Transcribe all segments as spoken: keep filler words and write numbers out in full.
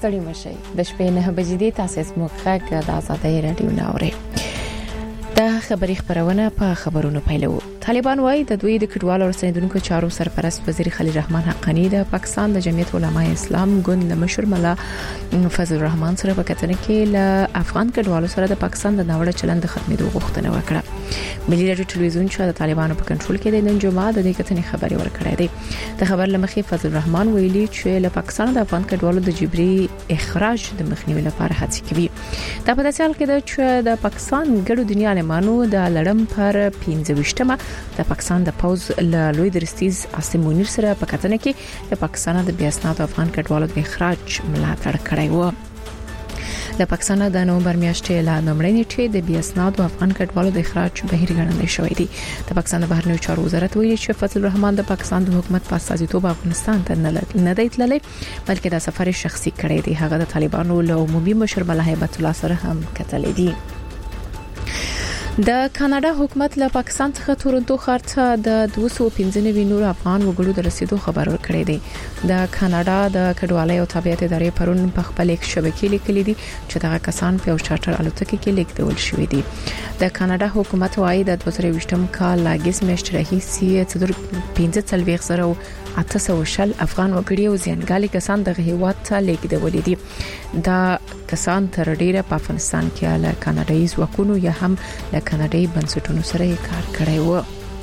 ستړي مشي د شپې نه بجې دي تاسو موږ د آزادۍ رادیو ناوړي دا خبري خبرونه په خبرونو پیلو. طالبان وايي د دوی د کډوالو رسیدونکو چارو سرپرست وزیر خلیل رحمان حقانی د پاکستان د جمعیت علماء اسلام ګوند له مشر ملا فضل الرحمن سره په کتنه کې له افغان کډوالو سره د پاکستان د ناوړه چلند خدمتو غوښتنه وکړه. ملي رادیو ټلویزیون چې د طالبانو په کنټرول کې د نن جمعه د دې کتنې خبري ورکړې ده. د خبر لمخې فضل الرحمن ویلي چې له پاکستان د افغان کډوالو د جبري اخراج د مخنیوي لپاره هڅې کوي. دا په داسې حال کې ده چې د پاکستان ګډو دنیا لمانو د لړم پر پنځه ویشتمه د پاکستان د پوز له لوی درستیز عاصم منیر سره په کتنه کې د پاکستان د بیا اسناد افغان کډوالو د اخراج ملاتړ کړی و. د پاکستان د نومبر میاشتې له لومړۍ نیټې د بیا اسناد افغان کډوالو د اخراج بهیر ګڼل شوی دی. د پاکستان د بهرنیو چارو وزارت ویلي چې فضل الرحمن د پاکستان د حکومت په استازیتوب افغانستان ته نه دی تللی بلکې د سفر شخصي کړی دی. هغه د طالبانو له عمومي مشر ملا هیبت الله سره هم کتلې دي. د کاناډا حکومت له پاکستان څخه تورنټو ښار ته د دوه سوه پنځه نوي نور افغان وګړو د رسیدو خبر ورکړی دی. د کاناډا د کډوالۍ او تابعیت ادارې پرون په خپل شبکې لیکلي دي چې دغه کسان په یو چارټر الوتکه کې لیږدول شوی دي. د کاناډا حکومت وايي د دوه زره یوولسم کال لاګیس میاشتې راهیسې څلور پنځه څلوېښت زره اته سوه شل افغان وګړي او ځانګړي کسان د هیواد ته لیږدول دي. دا کسان تر ډیره په افغانستان کې له کاناډایي ځواکونو یا هم له کاناډایي بنسټونو سره کار کړی و.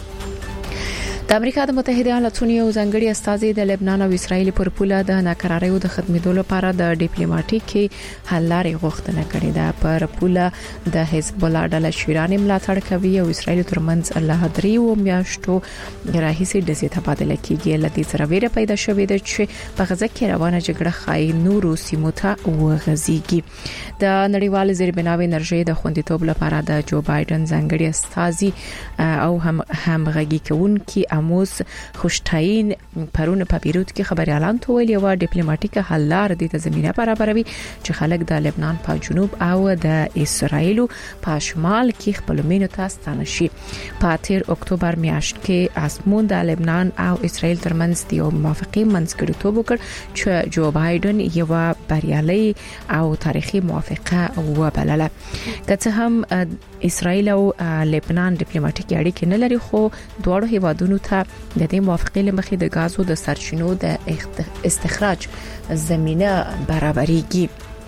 د امریکا د متحده ایالاتونو یو ځانګړي استازي د لبنان او اسرایل پر پوله د ناکراریو د خدمتولو لپاره د ډیپلوماټیکي حل لارې غوښتنه کړې ده. پر پوله د حزب الله ډله شیران ملاتړ کوي او اسرایل ترمنځ له دریو میاشتو راهیسې د زیات تبادله کېږي. لدې سره ویره پیدا شوې ده چې په غزه کې روانه جګړه خای نورو سیمو ته وغځيږي. د نړیوال زیربناوي انرژي د خوندیتوب لپاره د جو بایدن ځانګړي استازي او هم همغږي کوونکي اموس خوشتاین پرونه په بیروت کې خبري اعلان تویل یو ډیپلوماټیک حل لار د زمينه برابروي چې خلک د لبنان په جنوب او د اسرایل په شمال کې خپل مینو ته ستانه شي. په تیر اکتوبر میاشت کې اسمون د لبنان او اسرایل ترمنځ د یو موافقه منځګړیتوب وکړ چې جو بایدن یو بریالي او تاریخي موافقه وبلله. که څه هم اسرایل او لبنان ډیپلوماټیک اړیکې نه لري خو دواړو هیوادونو ته د دې موافقې لمخې د غازو د سرچینو د استخراج زمينه برابرېږي.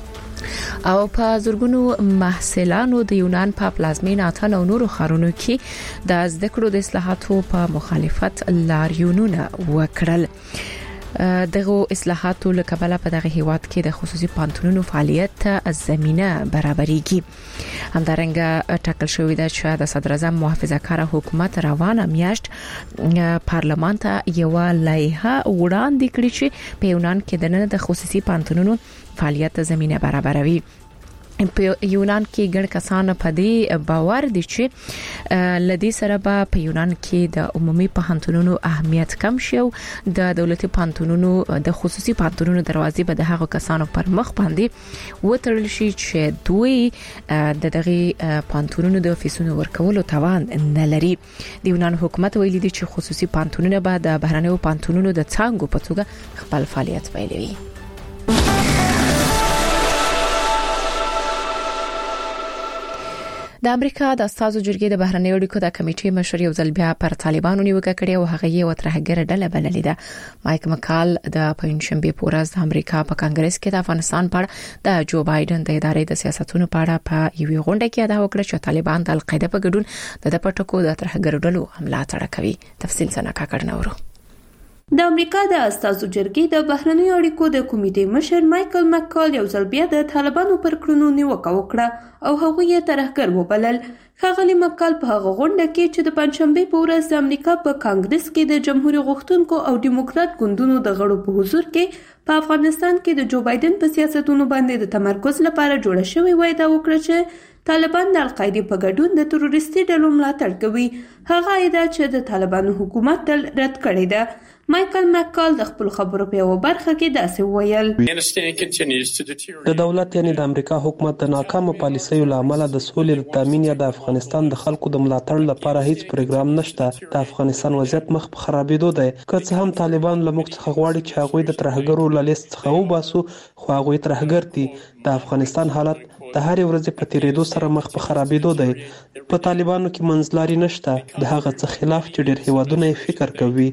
او په زورګونو محصلانو د یونان په پلازمینه اتن او نورو خارونو کې د زده کړو د اصلاحاتو په مخالفت لاریونونه وکړل. دغه اصلاحاتو لکبله په دغه هیواد کې د خصوصي پانتونونو فعالیت ته زمينه برابرېږي. همدارنګه ټاکل شوې ده چې د صدر اعظم محافظه‌کار حکومت روانه میاشت پارلمان ته یو لایحه وړاندې کړې چې په یونان کې د خصوصي پانتونونو فعالیت ته زمينه برابروي. په یونان کې ګڼ کسان په دې باور دي چې لدی سره به په یونان کې د عمومي پوهنتونونو اهمیت کم شي او د دولتي پوهنتونونو د خصوصي پوهنتونونو دروازې به د هغو کسانو پر مخ باندې وتړل شي چې دوی د دغه پوهنتونونو د فیسونو ورکولو توان نه لري. د یونان حکومت ویلي دي چې خصوصي پوهنتونونه به د بهرنیو پوهنتونونو د څنګه په توګه خپل فعالیت پیلوي. د امریکا د استازو جرګې د بهرنیو اړیکو د کمیټې مشر یو ځل بیا پر طالبانو نیوکه کړې او هغه یې وترهګره ډله بللې ده. مایک مکال د پنځشنبه په ورځ د امریکا په کانګرس کې د افغانستان په اړه د جو بایدن د ادارې د سیاستونو په اړه په یوې غونډه کې ادا وکړه چې طالبان د القاعده په ګډون د پټکو د ترهګر ډلو حمله تړه کوي. تفصیل څنګه کاکړنورو. د امریکا د استازو جرګې د بهرنیو اړیکو د کمیټې مشر مایکل مکال یو ځل بیا د طالبانو پر کړنو نیوکه وکړه او هغه یې ترهګر وبلل. ښاغلي مکال په هغه غونډه کې چې د پنځشنبه په ورځ د امریکا په کانګرس کې د جمهوریت غوښتونکو او دیموکرات ګوندونو د غړو په حضور کې په افغانستان کې د جو بایدن په سیاستونو باندې د تمرکز لپاره جوړه شوې وایده وکړه چې طالبان د القاعده په ګډون د تروریستي ډلو ملاتړ کوي. هغه ادعا چې د طالبانو حکومت تل رد کړې ده. مایکل مکال د خپل خبرو په یوه برخه کې داسې وویل: د دولت یعنی د امریکا حکومت د ناکامه پالیسیو له امله د سولې د تامین یا د افغانستان د خلکو د ملاتړ لپاره هیڅ پروګرام نشته. د افغانستان وضعیت مخ په خرابېدو دی. که څه هم طالبان له موږ څخه غواړي چې هغوی د ترهګرو له لیست څخه وباسو، خو هغوی ترهګر دي. د افغانستان حالت د هرې ورځې په تیریدو سره مخ په خرابېدو دی. په طالبانو کې منځلاري نشته، د هغه څه خلاف چې ډېر هیوادونه یې فکر کوي.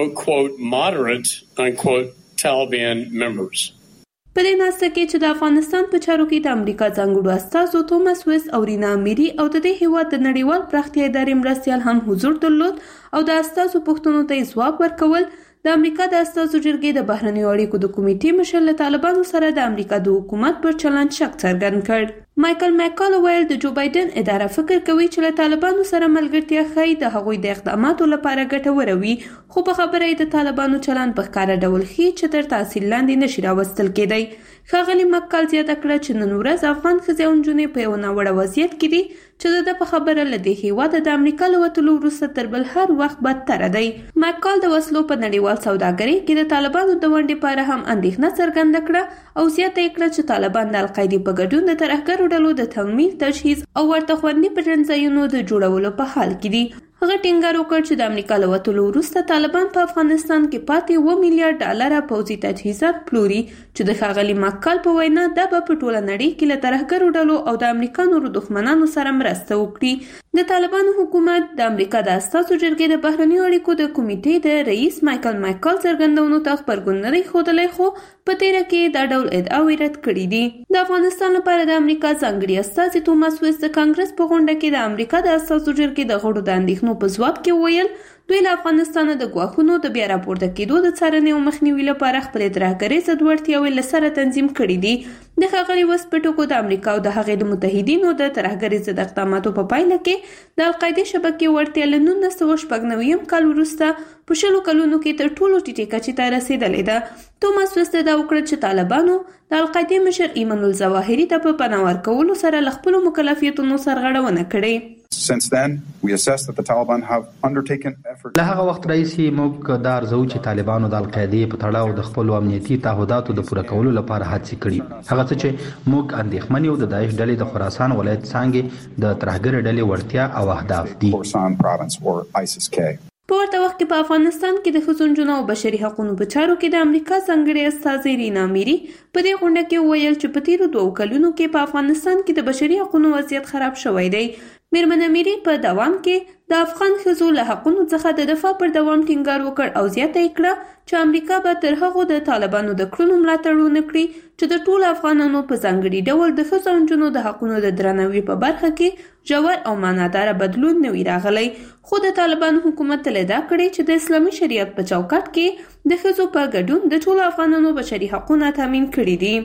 په دې ناسته کې چې د افغانستان په چارو کې د امریکا ځانګړو استازو توماس ویس او رینا میری او د دې هیواد د نړیوال پراختیا ادارې مرستیال هم حضور درلود او د استازو پوښتنو ته ځواب ورکول. د امریکا د استازو جرګې د بهرنیو اړیکو د کمیټې مشر له طالبانو سره د امریکا د حکومت پر چلند شک څرګند کړ. مایکل مکال ویل د جو بایدن اداره فکر کوي چې له طالبانو سره ملګرتیا ښایي د هغوی د اقداماتو لپاره ګټوره وي، خو په خبره یې د طالبانو چلند په ښکاره ډول ښيي چې تر تاثیر لاندې نشي راوستل کېدی. ښاغلي مکال زیاته کړه چې نن ورځ افغان ښځې او نجونې په یو ناوړه وضعیت کې دي چې د په خبره له دې هیواده د امریکا له وتلو وروسته تر بل هر وخت بدتره دی. مکال د وسلو په نړیوال سوداګرۍ کې د طالبانو د ونډې په اړه هم اندېښنه څرګنده کړه او زیاته یې کړه چې طالبان د القاعدې په ګډون د ترهګرو ډلو د تمویل، تجهیز او ورته خوندي پټنځایونو د جوړولو په حال کې دي. هغه ټینګار وکړ چې د امریکا له وتلو وروسته طالبان په افغانستان کې پاتې اووه میلیارډ ډالره پوځي تجهیزات پلوري چې د ښاغلي مکال په وینا دا به په ټوله نړۍ کې له ترهګرو ډلو او د امریکا نورو دښمنانو سره مرسته وکړي. د طالبانو حکومت د امریکا د استازو جرګې د بهرنیو اړیکو د کمیټې د رئیس مایکل مکال څرګندونو ته غبرګون نه دی ښودلی، خو په تیره کې دا ډول ادعاوې رد کړي دي. د افغانستان لپاره د امریکا ځانګړي استازي توماس ویس د کانګرس په غونډه کې د امریکا د استازو جرګې د غړو د اندېښنو په ځواب کې وویل دوی له افغانستان د ګواښونو د بیا راپورته کېدو د څارنې او مخنیوي لپاره خپلې ترهګرۍ ضد وړتیاوې له سره تنظیم کړي دي. د ښاغلي ویس په ټکو د امریکا او د هغې د متحدینو د ترهګرۍ ضد اقداماتو په پایله کې د القاعدې شبکې وړتیا له نولس سوه شپږ نوي کال وروسته په شلو کلونو کې تر ټولو ټیټې کچې ته رسېدلې ده. توماس ویس دا وکړه چې طالبانو د القاعدې مشر ایمن الظواهري ته په پناه ورکولو سره له خپلو مکلفیتونو سرغړونه کړې. Since then, we assess that the Taliban have undertaken efforts. له هغه وخت راهیسې موږ دا ارزو چې طالبانو د القاعدې په تړاو د خپلو امنیتي تعهداتو د پوره کولو لپاره هڅې کړي. هغه څه چې موږ اندېښمن یو د داعش ډلې د خراسان ولایت څانګې د ترهګرې ډلې وړتیا او اهداف دي. Khorasan province or ISIS K. په ورته وخت کې په افغانستان کې د ښځو نجونو او بشري حقوقو په چارو کې د امریکا ځانګړې استازې رینا میری په دې غونډه کې وویل چې په تیرو دوو کلونو کې په افغانستان کې د بشري حقوقو وضعیت خراب شوی دی. میرمنه میری په دوام کې د افغان ښځو له حقونو څخه د دفاع پر دوام ټینګار وکړ او زیاته یې کړه چې امریکا به تر هغو د طالبانو د کړنو ملاتړ ونه کړي چې د ټولو افغانانو په ځانګړي ډول د ښځو او نجونو د حقونو د درناوي په برخه کې ژور او معناداره بدلون نه وي راغلی. خو د طالبانو حکومت تل ادعا کړې چې د اسلامي شریعت په چوکاټ کې د ښځو په ګډون د ټولو افغانانو بشري حقونه تامین کړي دي.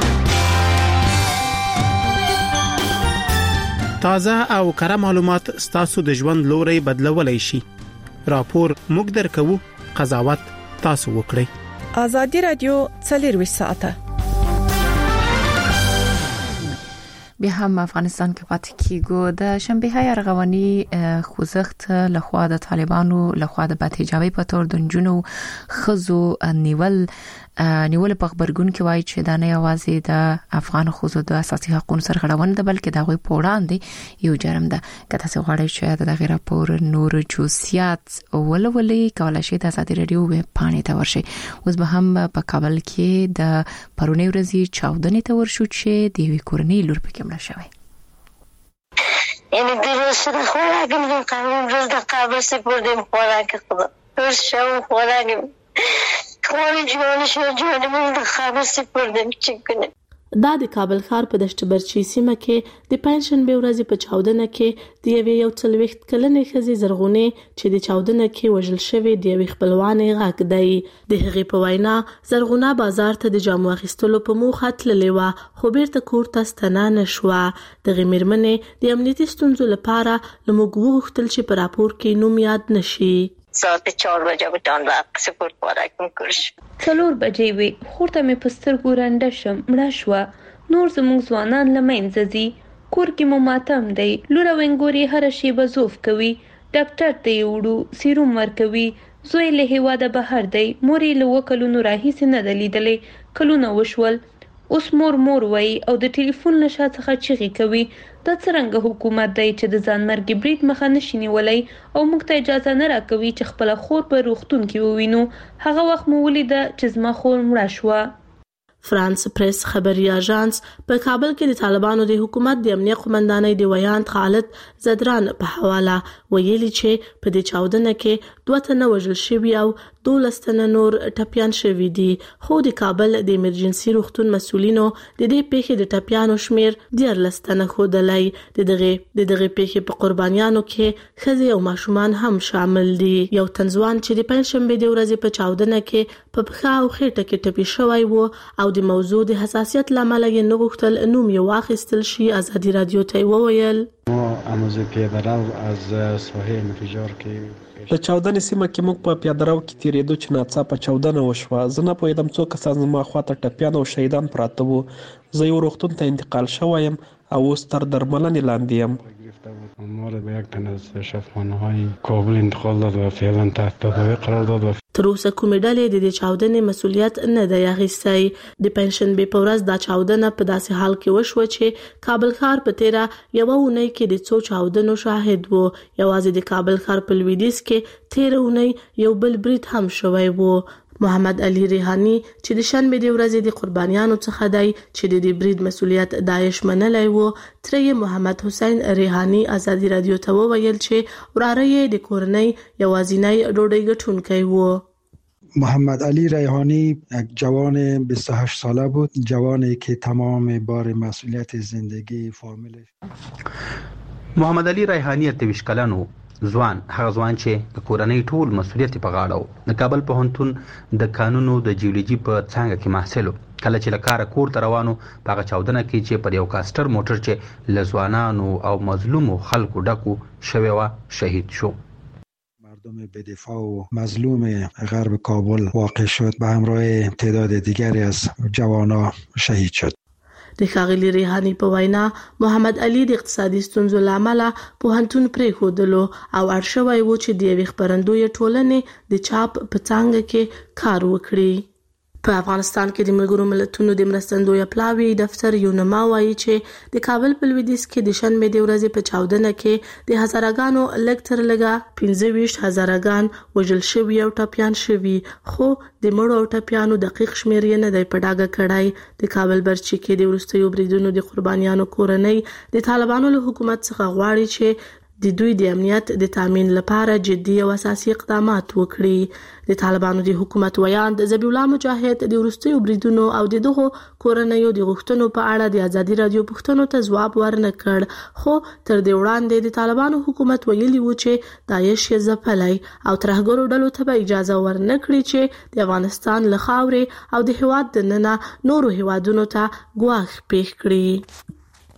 تازه او کره معلومات ستاسو د ژوند لوري بدلولای شي. راپور موږ درکوو، قضاوت تاسو وکړئ. ازادي رادیو څلور ساعته بیا هم افغانستان کې پاتې کیږو. د شنبه های ارغواني خوځښت لخوا د طالبانو لخوا د باتجاوي په تور د جنونو خزو نیول نیول په خبرګون کې وایي چې دا نه یوازې د افغان خزو د اساسي حقوقو سرغړونه ده بلکې دا غوي پوړاندې یو جرم ده. کته څو غواړي چې د غیر راپور نور جوسیات ولولې کولای شي د ازادي رادیو ویب پاڼې ته ورشي. اوس به هم په کابل کې د پرونی ورځې چاودنې ته ورشو چې د وی کورنۍ لور پکې مړه شوه. یعنی د روسي د خوراکم د قانون روز د کابل سره پر دې خوراک خدا روز شو خوراک خوړې جوړ شو جوړ موږ د کابل سره پر دې چکنه. دا د کابل ښار په دشت برچی سیمه کې د پنځشنبه ورځې په چاودنه کې د یوې یو څلوېښت کلنې ښځې زرغونې چې د چاودنه کې وژل شوې د یوې خپلوانې غږ دی. د هغې په وینا زرغونه بازار ته د جامو اخیستلو په موخه تللې وه خو بیرته کور ته ستنه نه شوه. دغې مېرمنې د امنیتي ستونزو لپاره له موږ وغوښتل چې په راپور کې نوم یاد نشي. ساعت چهار بجه بودن واپس پر خوراکم کرش. څلور بجې وې. خور ته مې په سترګو رنډه شم مړه شوه. نور زموږ ځوانان له منځه ځي. کور کې مو ماتم دی. لوره وینګوري هره شیبه زوف کوي. ډاکټر ته یې وړو سیروم ورکوي. زوی له هیواده بهر دی، مور یې له اووه کلونو راهیسې نه ده لیدلې. کلونه وشول، اوس مور مور وایي او د ټلیفون له شا څخه چیغې کوي. دا څرنګه حکومت دی چې د ځانمرګي برید مخه نشي نیولی او موږ ته اجازه نه راکوي چې خپله خور په روغتون کې ووینو. هغه وخت مو ولیده چې زما خور مړه شوه. فرانس پریس خبري اژانس په کابل کې د طالبانو د حکومت د امنیت قومندانۍ د ویاند خالد زدران په حواله ویلي چې په دې چاودنه کې دوه تنه وژل شوي او دولس تنه نور ټپیان شوي دي. خو د کابل د ایمرجنسي روغتون مسؤلینو د دې پیښې د ټپیانو شمیر دیارلس تنه ښودلی. د دغه د دغه پیښې په قربانیانو کې ښځې او ماشومان هم شامل دي. یو تنځوان چې د پنځشنبې د ورځې په چاودنه کې په پښه او خېټه کې ټپي شوی و او د موضوع د حساسیت لامل یې نه غوښتل نوم یې واخیستل شي، ازادي رادیو ته وویل ما امروز پیاده رو از ساحه انفجار کې په چاودنې سیمه کې موږ په پیاده رو کې تیرېدو چې ناڅاپه چاودنه وشوه. زه نه پوهېدم څو کسان زما خواته ټپیان او شهیدان پراته وو. زه یو روغتون ته انتقال شوی یم او اوس تر درملنې لاندې یم. ما را به یک تن از شفاخانه‌های کابل انتقال داد و فعلا تحت تداوی قرار داد. تر اوسه کومې ډلې د دې چاودنې مسؤلیت نه دی اخیستی. د پنځشنبې په ورځ دا چاودنه په داسې حال کې وشوه چې کابل ښار په تیره یوه اونۍ کې د څو چاودنو شاهد و. یوازې د کابل ښار په لویدیځ کې تیره اونۍ یو بل برید هم شوی و. محمد علي ریحاني چې د شنبې د ورځې د قربانیانو څخه دی چې د دې برید مسؤلیت داعش منلی و، تره یې محمد حسین ریحاني ازادي رادیو ته وویل چې وراره یې د کورنۍ یوازینی ډوډۍ ګټونکی و. محمد علی ریحانی یک جوان بیست و هشت ساله بود، جوانی که تمام بار مسئولیت زندگی فامیلش. محمد علی ریحانی اتویش کلنو ځوان، هغه ځوان چې د کورنۍ ټول مسؤلیت په غاړه و. د کابل پوهنتون د قانونو د جیولوژي په څانګه کې محصل و. کله چې له کاره کور ته روانو په هغه چاودنه کې چې پر یو کاسټر موټر چې له ځوانانو او مظلومو خلکو ډکو شوی و شهید شو. مردم بدفاع و مظلوم غرب کابل واقع شد، به همراه تعداد دیگری از جوانان شهید شد. د ښاغلي ریحاني په وینا محمد علي د اقتصادي ستونزو له امله پوهنتون پرېښودلو او اړ شوی و چې د یوې خپرندویه ټولنې د چاپ په څانګه کې کار وکړي. په افغانستان کې د ملګرو ملتونو د مرستندویه پلاوي دفتر یونما وایي چې د کابل په لویدیځ کې د شنبې د ورځې په چاودنه کې د هزارهګانو لږ تر لږه پنځه ویشت هزارهګان وژل شوي او ټپیان شوي، خو د مړو او ټپیانو دقیق شمیر یې نه دی په ډاګه کړی. د کابل برچي کې د وروستیو بریدونو د قربانیانو کورنۍ د طالبانو له حکومت څخه غواړي چې د دوی د امنیت د تامین لپاره جدي او اساسي اقدامات وکړي. د طالبانو د حکومت ویاند ذبیح الله مجاهد د وروستیو بریدونو او د دغو کورنیو د غوښتنو په اړه د ازادي رادیو پوښتنو ته ځواب ورنه کړ، خو تر دې وړاندې د طالبانو حکومت ویلي و چې داعش یې ځپلی او ترهګرو ډلو ته به اجازه ورنه کړي چې د افغانستان له خاورې او د هیواد دننه نورو هیوادونو ته ګواښ پیښ کړي.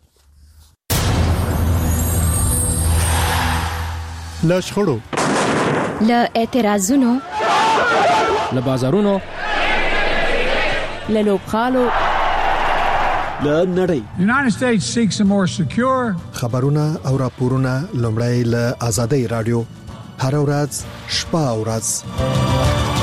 له شخړو، له اعتراضونو، له بازارونو، له لوبغالو، له نړۍ. United States seeks a more secure. خبرونه او راپورونه لومړی له آزادۍ رادیو هر ورځ شپه او ورځ.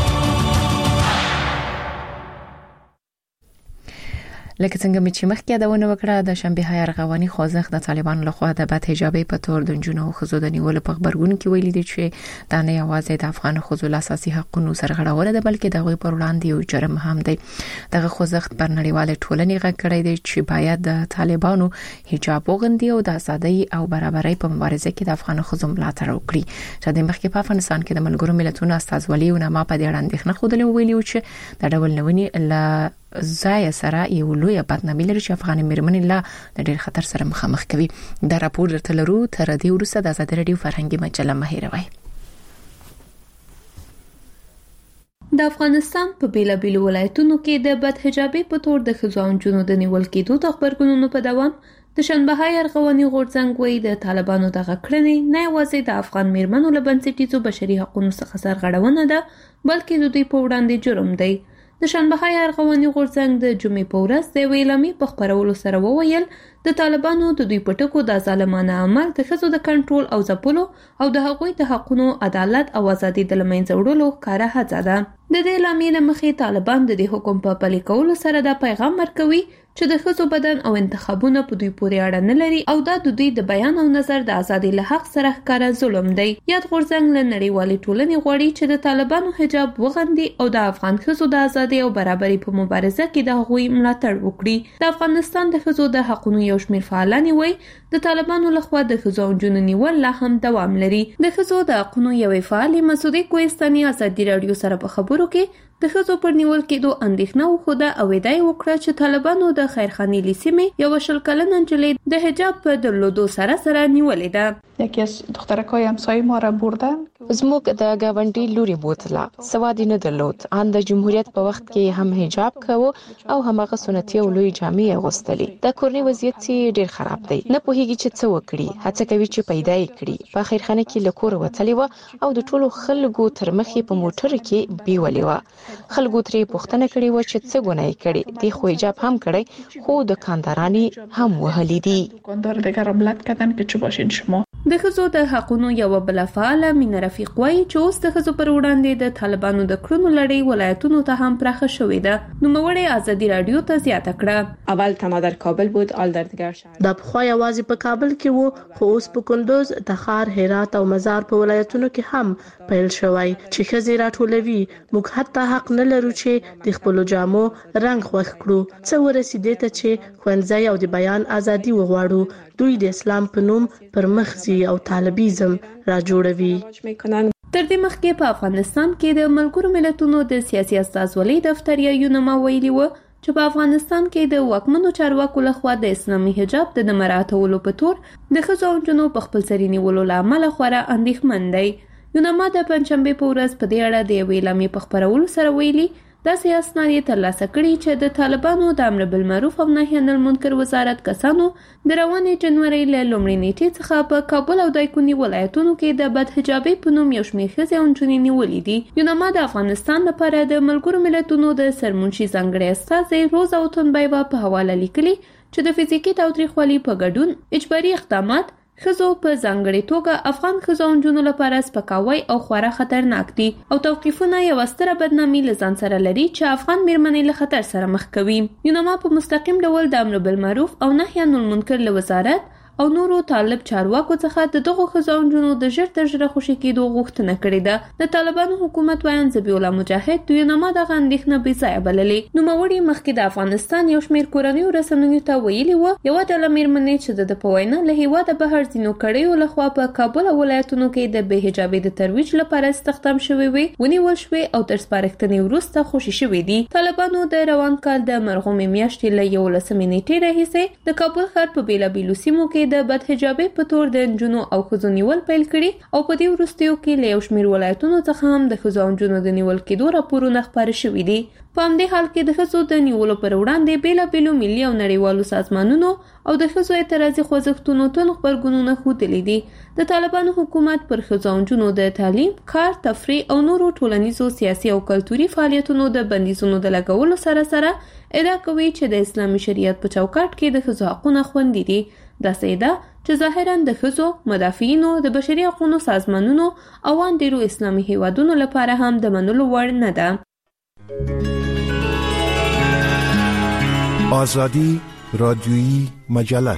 لکه څنګه چې مخکې یادونه وکړه د شنبه های ارغواني خوځښت د طالبانو لخوا د بد حجابي په تور د جنونو خزو د نیول په خبرګون کې ویلي دي چې دا نه یوازې د افغان خزو اساسي حقوقو سرغړونه ده بلکې دغه پر وړاندې یو جرم هم دی. دغه خوځښت پر نړیواله ټولنې غږ کړی دی چې باید د طالبانو حجاب وغندي او د ازادۍ او برابرۍ په مبارزه کې د افغان خزو ملاتړ وکړي. چې د مخکې په افغانستان کې د ملګرو ملتونو استازولي او نامه په دې اړه اندېښنه خوده ویلي چې د ډول نوونی ل زای سره یو لوی بدنامي لري چې افغان میرمنې لا د ډېر خطر سره مخامخ کوي. دا راپور درته لرو تر دې وروسته د آزادي رادیو فرهنګي مجله مهیروي. د افغانستان په بیلابیلو ولایتونو کې د بد حجابي په تور د ښځو او نجونو د نیول کېدو د خبرګونونو په دوام د شنبه های ارغواني غورځنګ وایي د طالبانو دغه کړنې نه یوازې د افغان میرمنو له بنسټیزو بشري حقوقو څخه سرغړونه ده بلکې د دوی په وړاندې جرم دی. د شنبه‌های ارغواني غورځنګ د جمعې په ورځ د یوې اعلامیې په خپرولو سره وویل د طالبانو د دوی په ټکو د ظالمانه عمل د ښځو د کنټرول او ځپلو او د هغوی د حقونو عدالت او ازادي د له منځه وړلو ښکاره هڅه ده. د دې اعلامیې له مخې طالبان د دې حکم په پلي کولو سره دا پیغام ورکوي چې د ښځو بدن او انتخابونه په دوی پورې اړه نه لري او دا د دوی د بیان او نظر د ازادۍ له حق سره ښکاره ظلم دی. یاد غورځنګ له نړیوالې ټولنې غواړي چې د طالبانو حجاب وغندي او د افغان ښځو د ازادۍ او برابرۍ په مبارزه کې د هغوی ملاتړ وکړي. د افغانستان د ښځو د حقونو یو شمېر فعالان وایي د طالبانو لخوا د ښځو او نجونو نیول لا هم دوام لري. د ښځو د حقونو یوې فعالې مسعودې کوهستاني ازادي راډیو سره په خبرو کې د ښځو پر نیول کېدو اندېښنه وښوده او ادعا یې وکړه چې طالبانو د خیرخانیلي سیمې یوه شل کلنه نجلۍ د حجاب په درلودو سره سره نیولې ده. یکی از دخترکای همسایه ما را بردن. زموږ د گاونډي لوري بوتله سواد نه درلود. ان د جمهوریت په وخت کې هم حجاب کوو او همغه سنتي او لوی جامې اغوستلې. د کورنۍ وضعیت ډیر خراب دی. نه پوهیږي چې څه وکړي. هڅه کوي چې پیدا یې کړي. په خیرخانه کې له کور وتلې و او د ټولو خلکو تر مخې په موټر کې بیولې و. خلکو ترې پوښتنه کړې و چې څه ګناه کړي. دی خو حجاب هم کړی خو د کاندارانی هم وهلې دي. دکاندار دیگر را بلد کردن که چه باشین شما. د ښځو د حقونو یوه بله فعاله مینه رفیق وایي چې اوس د ښځو پر وړاندې د طالبانو د کړنو لړۍ ولایتونو ته هم پراخه شوې ده. نوموړې ازادي راډیو ته زیاته کړه. اول تنها در کابل بود، آل در دیگر شهر. دا پخوا یوازې په کابل کې وو خو اوس په کندوز، تخار، هرات او مزار په ولایتونو کې هم پیل شوی چې ښځې راټولوي. موږ حتی حق نه لرو چې د خپلو جامو رنګ خوښ کړو. څه ورسېدې ته چې ښوونځی او د بیان ازادي وغواړو. دوی د اسلام په نوم پر مخ ځي او طالبیزم را جوړوي. تر دې مخکې په افغانستان کې د ملګرو ملتونو د سیاسي استازولۍ دفتر یا یونما ویلي و چې په افغانستان کې د واکمنو چارواکو لخوا د اسلامي حجاب د مراعاتولو په تور د ښځو او نجونو په خپلسري نیولو له امله خورا اندېښمن دی. یونما د پنجشنبې په ورځ په دې اړه د یوې اعلامیې په خپرولو سره ویلي داسې اسناد یې ترلاسه کړي چې د طالبانو د امر بالمعروف او نهي عن المنکر وزارت کسانو د روانې جنورۍ له لومړۍ نیټې څخه په کابل او دایکنډي ولایتونو کې د بدحجابۍ په نوم یو شمېر ښځې او نجونې نیولې دي. یونما د افغانستان لپاره د ملګرو ملتونو د سرمنشي ځانګړي استازی روزا اوتنبایوا په حواله لیکلي چې د فزیکي تاوتریخوالي په ګډون اجباري اقدامات ښځو په ځانګړې توګه افغان ښځو او نجونو لپاره سپکاوی او خورا خطرناک دي او توقیفونه یوه ستره بدنامي له ځان سره لري چې افغان میرمنې له خطر سره مخ کوي. یونما په مستقیم ډول د امر بالمعروف او نهي عن المنکر له وزارت او نورو طالب چارواکو څخه د دغو ښځو او نجونو د ژر تر ژره خوشي کېدو غوښتنه کړې ده. د طالبانو حکومت وایي ذبیح الله مجاهد د یونما دغه اندېښنه بې ځایه بللې. نوموړي مخکې د افغانستان یو شمېر کورنیو رسنیو ته ویلي وه یوه ډله میرمنې چې د ده په وینا له هېواده بهر ځینو کړیو لخوا په کابل او ولایتونو کې د بې حجابۍ د ترویج لپاره استخدام شوې وې ونیول شوې او تر سپارښتنې وروسته خوشي شوې دي. طالبانو د روان کال د مرغومې میاشتې له یولسمې نیټې راهیسې د کابل ښار په بېلابېلو سیمو کې د بدحجابۍ په تور د نجونو او ښځو نیول پیل کړي او په دې وروستیو کې له یو شمېر ولایتونو څخه هم د ښځو او نجونو د نیول کېدو راپورونه خپاره شوي دي. په همدې حال کې د ښځو د نیولو پر وړاندې بېلابېلو ملي او نړیوالو سازمانونو او د ښځو اعتراضي خوځښتونو تون غبرګونونه ښودلي دي. د طالبانو حکومت پر ښځو او نجونو د تعلیم، کار، تفریح او نورو ټولنیزو سیاسي او کلتوري فعالیتونو د بندیزونو د لګولو سره سره ادعا کوي چې د اسلامي شریعت په چوکاټ کې د ښځو حقونه خوندي دي. داسې ادعا چې ظاهراً د ښځو، مدافعینو، د بشري حقوقو سازمانونو او ان ډیرو اسلامي هیوادونو لپاره هم د منلو وړ نه ده. آزادی رادیویی مجله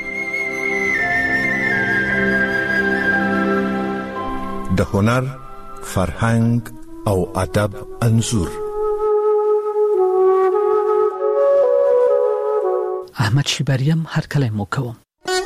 د هنر، فرهنګ او ادب انځور. احمد شیبریم هر کله مو کوم.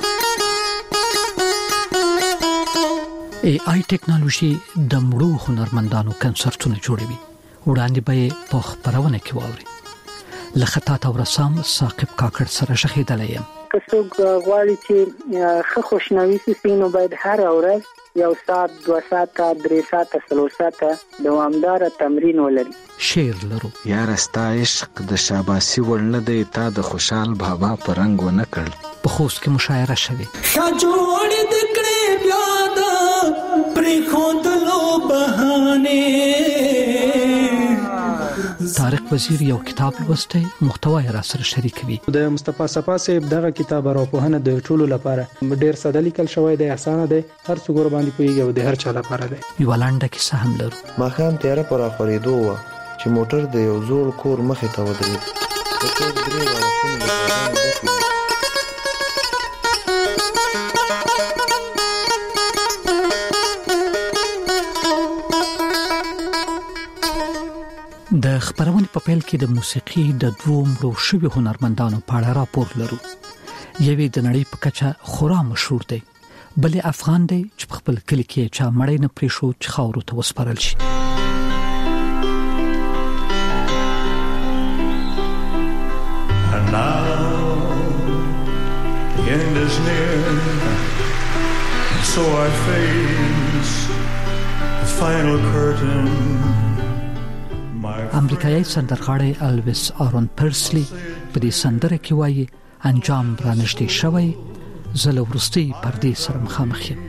ای آی ټیکنالوژي د مړو هنرمندانو کنسرتونه جوړوي. وړاندې به په خبرونه کې واوري. لخطا تا ورسام ثاقب کاکړ سره شخېدلې يم. که څوک غواړي چې ښه خوشنوي سي نو باید هر ورځ یو ساعت، دوه ساعته، درې ساعته، څلور ساعته دوامداره تمرین ولري. شعر لرو. یاره ستا عشق د شاباسي وړ نه دی، تا د خوشحال بابا په رنګ ونه کړ. په خوست کې مشاعره شوې. ښه جوړ د کړې بیا د پرېښودلو بهانې طارق وزیر یو کتاب لوسته محتوا یې را سره شریکوي. د مصطفی صفا صاحب دغه کتاب راپوهنه د ټولو لپاره ډیر ساده لیکل شوی دی، اسانه دی، هر څوک ور باندې پوهیږي او د هر چا لپاره دی. یو لنډه کیسه هم لرو. ماښام تیاره پر اخورېدو وه چې موټر د یو زوړ کور مخې ته ودرېد. د کور درې واړه خونې له بارانه ډکې وې. د خبرونې په پیل کې د موسیقي د دوه مړو شوي هنرمندانو په اړه راپور لرو. یوې د نړۍ په کچه خورا مشهور دی، بلې افغان دی چې په خپل کلی کې چا مړی نه پرېښود چې خاورو ته وسپارل شي. And now the end is near, so I face the final curtain. امریکایي سندرغاړی الویس آرون پرسلی په دې سندره کې وایي انجام را نږدې شوی، زه له وروستۍ پردې سره مخامخ یم.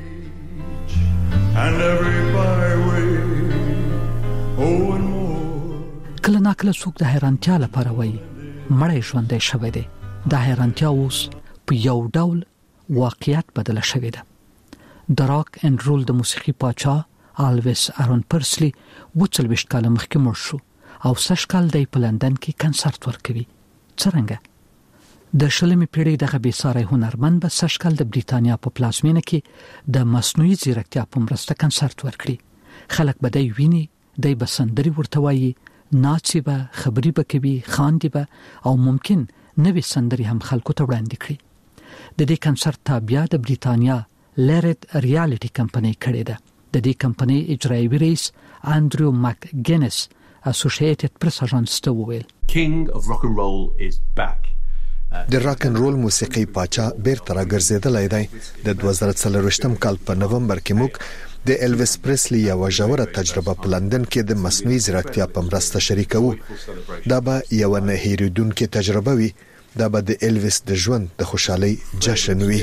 کله ناکله څوک د حیرانتیا لپاره وایي مړی ژوندی شوی دی. دا حیرانتیا اوس په یو ډول واقعیت بدله شوې ده. د راک اینډ رول د موسیقي پاچا الویس آرون پرسلی اووه څلوېښت کاله مخکې مړ شو او سږ کال دی په لندن کې کنسرت ورکوي. څرنګه د شلمې پیړۍ دغه بېساری هنرمند به سږ کال د بریتانیا په پلازمینه کې د مصنوعي ځیرکتیا په مرسته کنسرت ورکړي. خلک به دی ویني، دی به سندرې ورته وایي، ناڅي به، خبرې به کوي، خاندي به او ممکن نوې سندرې هم خلکو ته وړاندې کړي. د دې کنسرت تابعه د بریتانیا لرد ریالټي کمپنۍ کړې ده. د دې کمپنۍ اجرایي رئیس انډریو مک ګینس اسوسییټډ پریس اژانس ته وویل King of rock and roll is back. د راک ان رول موسیقي پاچا بیرته راګرځېدلی دی. د دوه زره څلوېښتم کال په نومبر کې موږ د الویس پریسلی یو ژوره تجربه په لندن کې د مصنوعي ځیرکتیا په مرسته شریکوو. دا به یو نه هېرېدونکې تجربه وي. دا به د الویس د ژوند د خوشحالۍ جشن وي.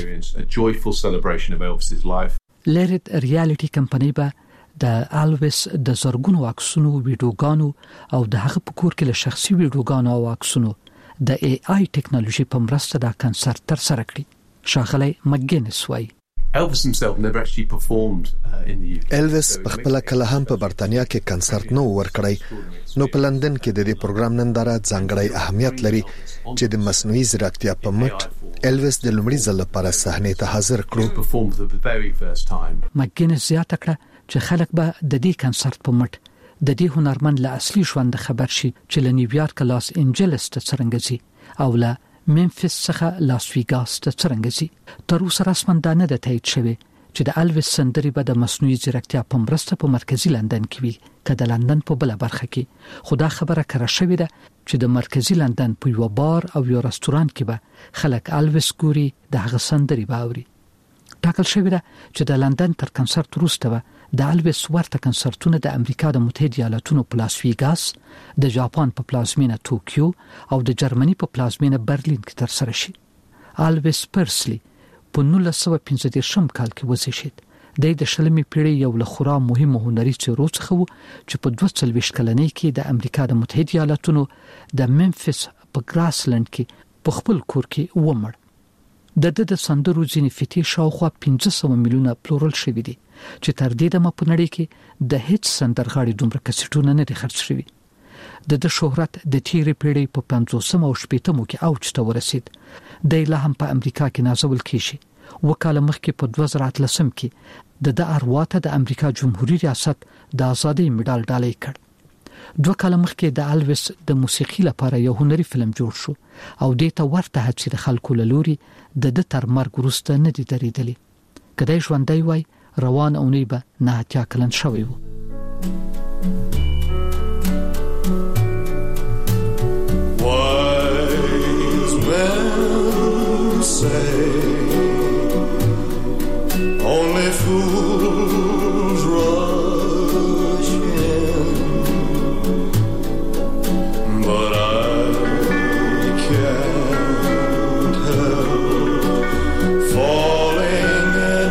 لرد ریالټي کمپنۍ به د الویس د زرګونو عکسونو، ویډیوګانو او د هغه په کور کې له شخصي ویډیوګانو او عکسونو د ای آی ټیکنالوژي په مرسته دا کنسرت تر سره کړي. ښاغلی مګینس وایي Elvis himself never actually performed uh, in the U K. الویس په خپل کله هم په برتانیا کې کنسرت نو ورکړی، نو په لندن کې د دې پروګرام ننداره ځانګړی اهمیت لري چې د مصنوعي ځیرکتیا په مټ الویس د لومړي ځل لپاره صحنې ته حاضر کړو. مګینس زیاته کړه چې خلک به د دې کنسرت په مټ د دې هنرمند له اصلي ژوند خبر شي چې له نیویارک لاس انجلس ته څرنګه ځي او له ممفیس څخه لاس ویګاس ته څرنګه ځي. تر اوسه رسماً دا نه ده تایید شوی چې د الویس سندرې به د مصنوعي ځیرکتیا په مرسته په مرکزي لندن کې وي که د لندن په بله برخه کې. خو دا خبره کره شوې ده چې د مرکزي لندن په یو بار او یو رستورانت کې به خلک الویس ګوري، د هغه سندرې به اوري. ټاکل شوې ده چې د لندن تر کنسرت وروسته به د الویس ورته کنسرتونه د امریکا د متحده ایالاتونو په لاس ویګاس، د جاپان په پلازمینه توکیو او د جرمني په پلازمینه برلین کې تر سره شي. الویس پرسلی په نولس سوه پنځه دېرشم کال کې وزیږید. د د شلمې پیړۍ یو له خورا مهمو هنري څېرو څخه و چې په دوه څلوېښت کلنۍ کې د امریکا د متحده ایالاتونو د ممفیس په ګراسلند کې په خپل کور کې ومړ. د د د سندرو ځینې فتې شاوخوا پنځه سوه میلیونه پلورل شوي دي چې تر دې دمه په نړۍ کې د هیڅ سندرغاړي دومره کسټونه نه دي خرڅ شوي. د د شهرت د تیرې پیړۍ په پنځوسم او شپېتمو کې اوج ته ورسید. دی لا هم په امریکا کې نازول کیږي. وکاله مخکې په دوه زره اتلسم کې د د اروا ته د امریکا جمهوریت ریاست د ازادۍ مډال ډالۍ کړ. دوه کاله مخکې د الویس د موسیقي لپاره یو هنري فلم جوړ شو او دې ته ورته هڅې د خلکو له لوري د د تر مرګ وروسته نه دي درېدلې. که دی ژوندی وای روان اونۍ به نه اتیا کلن شوی و. Wise men say only fools rush in, but I can't help falling in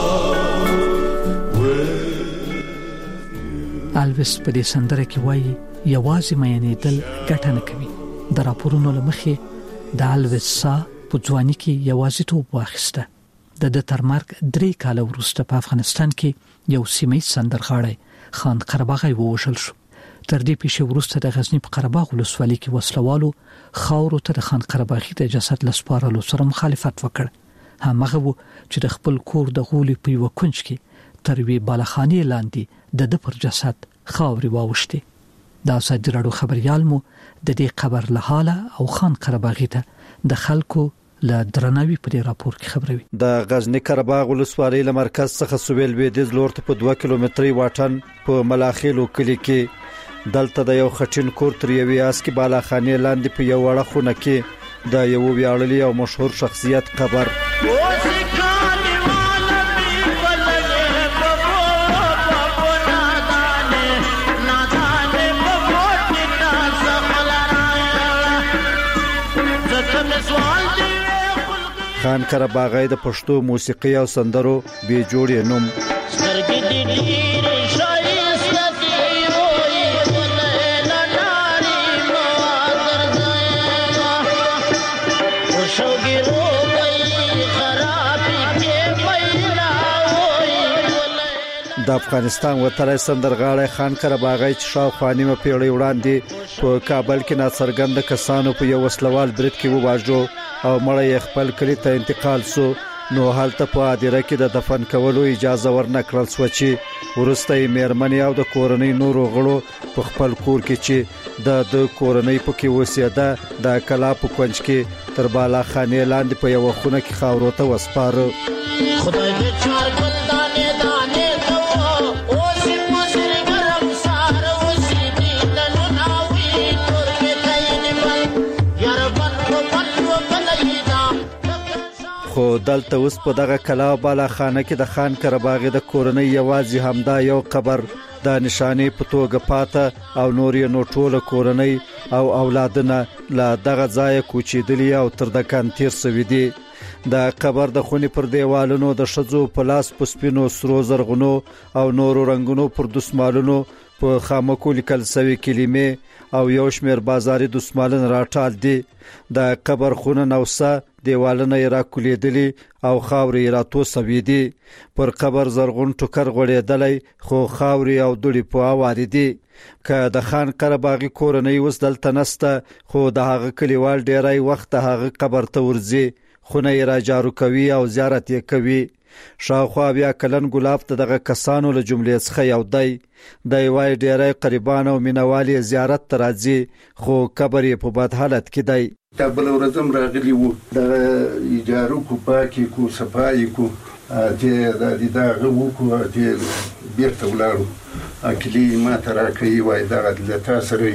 love with you. الویس په دې سندره کې وایي یوازې مینېدل ګټه نه کوي. د راپورونو له مخې د الویسا په ځواني کې یوازیتوب واخیسته. د د تر مرګ درې کاله وروسته په افغانستان کې یو سیمه سندرغاړی خان قرباغی ووژل شو. تر دې پیښې وروسته د غزنی په قرباغ ولسوالۍ کې وسلوالو خاورو ته د خان قرباغي د جسد لسپارلو سره مخالفت وکړ. همغه وو چې د خپل کور د غولي په یو کونج کې تر وی بالاخانه لاندې د د پر جسد خاوري واوښتي. د ازادي راډیو خبريال مو د دې خبر له حاله او خان قرباغي ته د خلکو له درناوي په راپور کې خبروي. د غزنی قرباغ ولسوالۍ له مرکز څخه سویل لویدیځ لور ته په دوه کیلومتري واټن په ملاخیلو کلی کې دلته د یو خټین کور تر یوې اسکی بالاخانه لاندې په یو وړه خونه کې د یو ویاړلي او مشهور شخصیت قبر خان قرباغی د پښتو موسیقي او سندرو بي جوړې نوم. د افغانستان وتړی سندرغاړی خان قرباغی چې شاوخوا نیمه پیړۍ وړاندې په کابل کې ناڅرګند کسانو په یو وسلوال برید کې وواژو او مړی یې خپل کلی ته انتقال سو، نو هلته په هدیره کې د دفن کولو اجازه ورنکړل سوه چې وروسته یې میرمنې او د کورنۍ نورو غړو په خپل کور کې چې د د کورنۍ پکې اوسېده د کلا په کونج کې تر بالاخانې لاندې په یوه خونه کې خاورو ته وسپاره. خدای دې چار ګلدانې دانې خو دلته اوس په دغه کلا بالاخانه کې د خان قرباغی د کورنۍ یوازې همدا یو قبر د نشانې په توګه پاته او نور یې نو ټوله کورنۍ او اولادونه له دغه ځای کوچېدلي او تر دکان تیر سوي دي. د قبر د خونې پر دیوالونو د ښځو په لاس په سپینو سرو زرغونو او نورو رنګونو پر دسمالونو په خامکو لیکل سوي کلمې او یو شمېر بازاري دسمالونه راټال دي. د قبر خونه نوسه دیوالونه یې راکولیدلي او خاورې یې راتو سوي دي. پر قبر زرغون ټوکر غوړېدلی خو خاورې او دوړې په اوارې دي. که د خان قرباغي کورنۍ اوس دلته نسته خو د هغه کلیوال ډیری وخت د هغه قبر ته ورځي، خونه یې را جارو کوي او زیارت یې کوي. شاوخوا بیا کلن ګلاب ته دغه کسانو له جملې څخه یو دی. دی وایي ډیری قریبان او مینوال یې زیارت ته راځي خو قبر یې په بد حالت کې دی. دا بله ورځ هم راغلي وو، دغه ایجارو کو پاکې کو صفایي کو چې د دغه وکړو چې بیرته ولاړو. اکلي ما ته راکوي وایي دغه له تا سره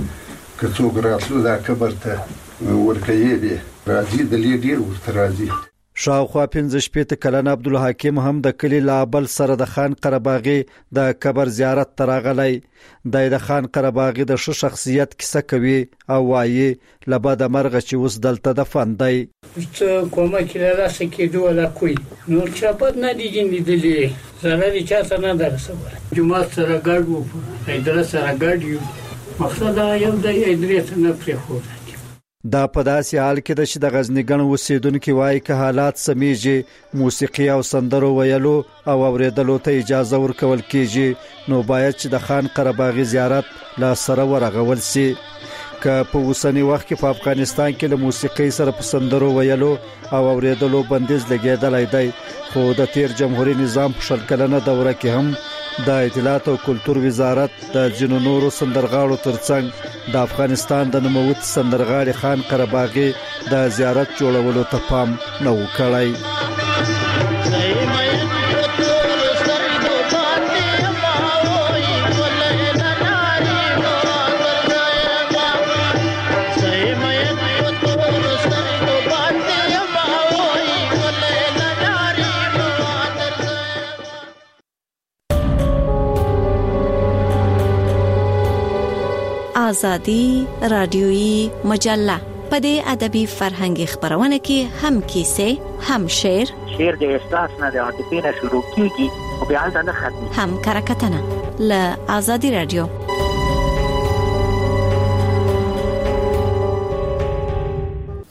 که څوک راتلو دا قبر ته ورکوي دی راځي دلې ډېر ورته راځي. شاوخوا پنځه شپېته کلن عبدالحکیم هم د کلي له ابل سره د خان قرباغي د قبر زیارت ته راغلی. دی د خان قرباغي د ښه شخصیت کیسه کوي او وایي له بده مرغه چې اوس دلته دفن دی. څه کومک له لاسه کېدو ولا کوي نور چا بد نه دي لیدلي، ضرر یې چاته نه ده رسولی. جومات سره ګډ وو، اداره سره ګډ یو، مقصد یو دی ادارې ته نه پرېښود. دا په داسې حال کې ده چې د غزني ګڼ اوسېدونکي وایي که حالات سمیږي موسیقي او سندرو ویلو او اورېدلو ته اجازه ورکول کېږي نو باید چې د خان قرباغي زیارت له سره ورغول سي. که په اوسني وخت کې په افغانستان کې له موسیقي سره په سندرو ویلو او اورېدلو بندیز لګېدلی دی، خو د تیر جمهوریت نظام په شل کلنه دوره کې هم د اطلاعات او کلتور وزارت د ځینو نورو سندرغاړو ترڅنګ د افغانستان د نوموتي سندرغاړي خان قرباغي د زیارت جوړولو ته پام نه و کړی. آزادی رادیویی مجله په دې ادبي فرهنګي خبرونه کې هم کیسې، هم شعر، شعر د احساس نه د عاطفې نه شروع کیږي او بیا د ختمي، هم کرکټنه له آزادی رادیو.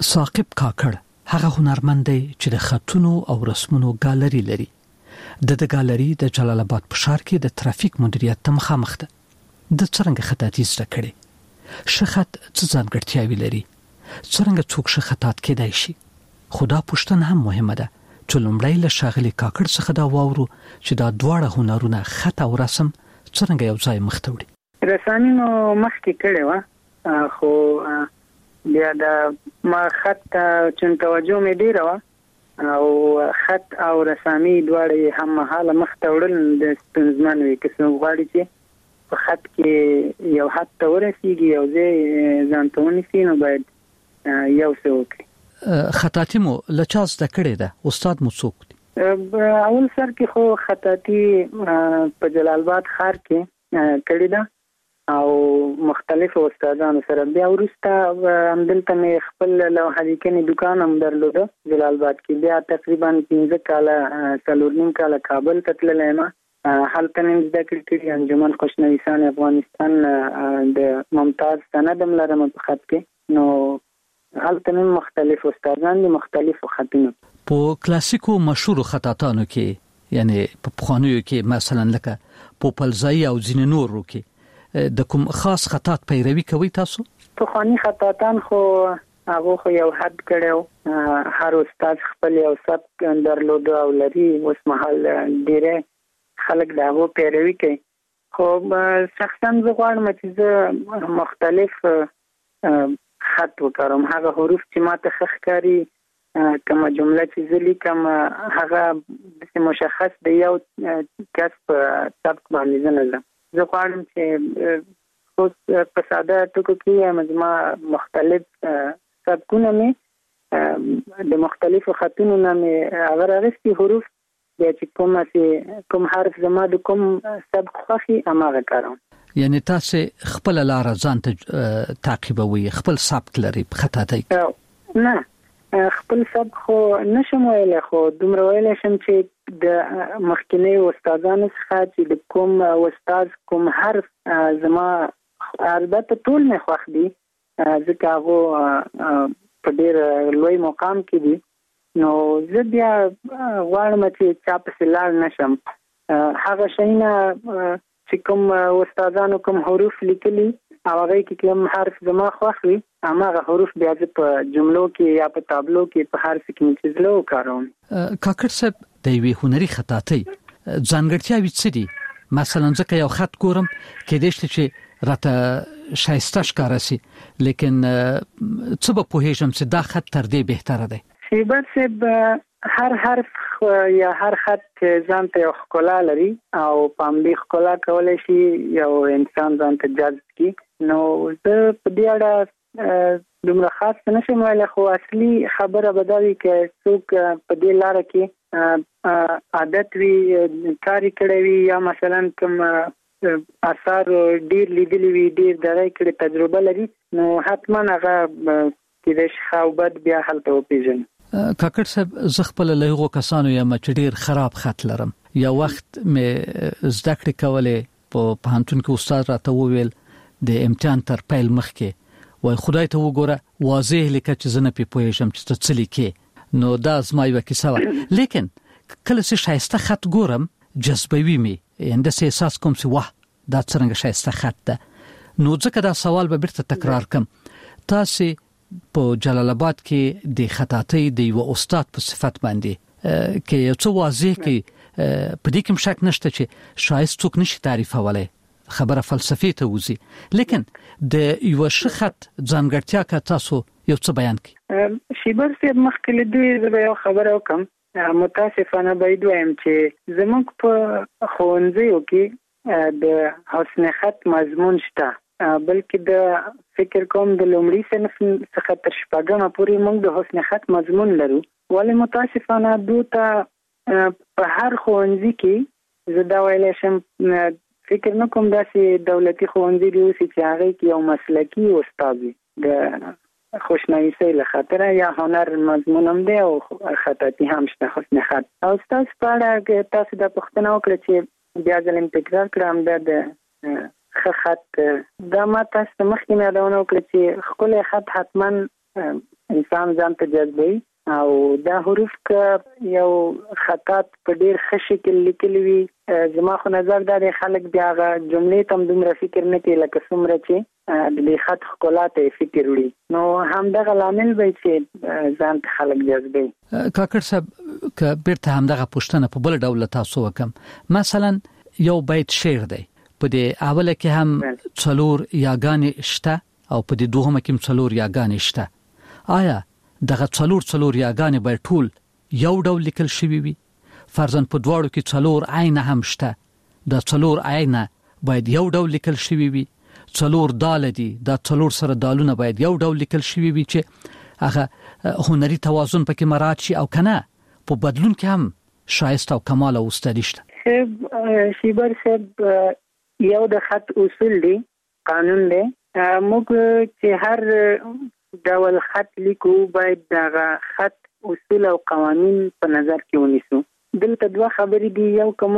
ثاقب کاکړ هغه هنرمند دی چې د خطونو او رسمونو ګالري لري. د د ګالري د جلال آباد په ښار کې د ترافیک مدیریت ته مخامخ ده. د څرنګه خطاطي زده کړي، شخط څه ځانګړتیاوې لري، څرنګه څوک شخطات کېدای شي. خدا پوښتنه هم مهمه ده چې لومړی له ښاغلي کاکړ څخه دا واورو چې دا دواړه هنرونه خط او رسم څرنګه یو ځای مخ ته وړي. رسامي نو مخکې کړې وه، خو بیا د ما خط چون توجه مې ډېره وه او خط او رسامي دواړه هم مهاله مخ ته وړل د ستونزمن وي. که څوک غواړي چې په خط کې یو حد ته ورسېږي، یو ځای ځان ته ونیسي، نو باید یو څه وکړي. خطاطي مو له چا زده کړې ده؟ استاد مو څوک دی؟ اول سر کې خو خطاطي په جلال آباد ښار کې کړې ده او مختلفو استادانو سره. بیا وروسته همدلته مې خپل لوحه لیکنې دکان هم درلوده جلال آباد کې. بیا تقریبا پنځه کاله څلور نیم کاله کابل ته تللی یم، هلته مې زده کړې کړي. انجمن خوشنویسان افغانستان د ممتاز سند هم لرم په خط کې. نو هلته مې مختلف استادان دي، مختلفو خطونو. په کلاسیکو مشهورو خطاطانو کې، یعنی په پخوانیو کې مثلا لکه پوپلزای او ځینې نورو کې د کوم خاص خطاط پیروي کوي تاسو؟ پخوانی خطاطان خو هغه خو یو حد کړو، هر استاد خپل یو سبک درلود او لري. اوس مهال ډېر خلک دا هغه پیروي کوي، خو شخصا زه غواړم چې زه مختلف خط وکړم. هغه حروف چې ماته ښه ښکاري، کومه جمله چې زه لیکم، هغه داسې مشخص د یو کس په سبک باندې زه نه ځم. زه غواړم چې اوس په ساده ټکو کې زما مختلف سبکونه مې د مختلفو خطونو نه مې هغه راغستي حروف، بیا چې کومه چې کوم حرف زما د کوم سبک خوښي هماغه کاروم. یعنی تاسو خپل لار ځان ته تعقیبوي، خپل سبک لري په خطاطي؟ نه، خپل سبک خو نشم ویلی، خو دومره ویلی شم چې د مخکینی استادانو څخه چې د کوم استاد کوم حرف زما البته ټول مې خوښ دي، ځکه هغه په ډېر لوی مقام کې دي. نو زه بیا غواړم چې چا پسې لاړ نشم. هغه شیونه چې کوم استادانو کوم حروف لیکلي او هغه کې کوم حرف زما خوښ وي، هماغه حروف بیا په جملو کې یا په تابلو کې په هر څه کې چې زه وکاروم. کاکړ صاحب، د یوې هنري خطاطۍ ځانګړتیاوې څه دي؟ مثلا ځکه یو خط ګورم کېدای شي چې راته ښایسته ښکاره شي، لیکن څه به پوهېږم چې دا خط تر دې بهتره دی. شیبر صاحب، هر حرف یا هر خط ځان ته یو ښکلا لري او په همدې ښکلا کولی شي یو انسان ځان ته جذب کړي. نو زه په دې اړه دومره خاص نشم ویلی، خو اصلي خبره به دا وي که څوک په دې لاره کې عادت وي، کار کړی وي، یا مثلا کوم اثار ډېر لیدلی وي، ډېر دغه کړي تجربه لري، نو حتما هغه کېدای شي ښه او بد بیا هلته وپېژني. کاکړ صاحب، زه خپل له هغو کسانو یم چې ډېر خراب خط لرم. یو وخت مې زده کړې کولې، په پوهنتون کې استاد راته وویل د امتحان تر پیل مخکې، وای خدای ته وګوره، واضح لیکه چې زه نه پې پوهېږم چې ته څه لیکې. نو دا زما یوه کیسه وه. لیکن کله چې ښایسته خط ګورم جذبوي مې، یعنې داسې احساس کوم چې واه دا څرنګه ښایسته خط ده. نو ځکه دا سوال به بیرته تکرار کړم، تاسې په جلال آباد کې د خطاطۍ د یو استاد په صفت باندې کې یو څه واضح کې په دې کې شک نشته چې شایست څوک نشي تعریفولای، خبره فلسفي ته وځي، لیکن د یو شخص ځانګړتیا کا تاسو یو څه بیان کړئ. شیبر صاحب، مخکې له دې زه یو خبره وکم. متاسفانه باید وایم چې زموږ په ښوونځیو کې د حسن خط مضمون شته، بلکې د فکر کوم د لومړي صنف څخه تر شپږمه پورې موږ د حسن خط مضمون لرو. ولې متاسفانه دوته په هر ښوونځي کې زه دا ویلی شم، فکر نه کوم داسې دولتي ښوونځي دي اوسي چې هغې کې یو مسلکي استاد وي د خوشنویسۍ له خاطره، یا هنر مضمون هم دی او خطاطي هم شته، حسن خط. او ستاسو په اړه تاسو دا پوښتنه وکړه چې بیا ځل م تکرار کړم، دا د ښه خط، دا ما تاسو ته مخکې مې یادونه وکړه چې ښکلی خط حتما انسان ځان ته جذبوي او دا حروف ک یو خطات په ډیر ښه شکل لیکلي وي زما خو نظر دا د خلک بیا غا جملې تم دومره فکر نه کوي لکه څومره چې د دې خط ښکلا ته فکر وړي نو همدغه لامل وي چې ځان ته خلک جذبوي. کاکړ صاحب ک بیرته همدغه پوښتنه په بل ډول تاسو وکم مثلا یو بیت شعر دی په دې اوله کې هم څلور یاګانې شته او په دې دوهمه کې څلور یاګانې شته آیا دغه څلور څلور یاګانې به ټول یو ډول لیکل شوی وي فرضاً په دواړو کې څلور عین هم شته د څلور عین باید یو ډول لیکل شوی وي څلور دال دي د څلور سره دالونه باید یو ډول لیکل شوی وي چې هغه هنري توازن پکې مراعات شي او کنه په بدلون کې هم شایسته او کمال او استادی شته. شیبر صاحب یو د خط اصول دي قانون دی موږ چې هر ډول خط لیکو باید دغه خط اصول او قوانین په نظر کې ونیسو. دلته دوه خبرې دي یو کوم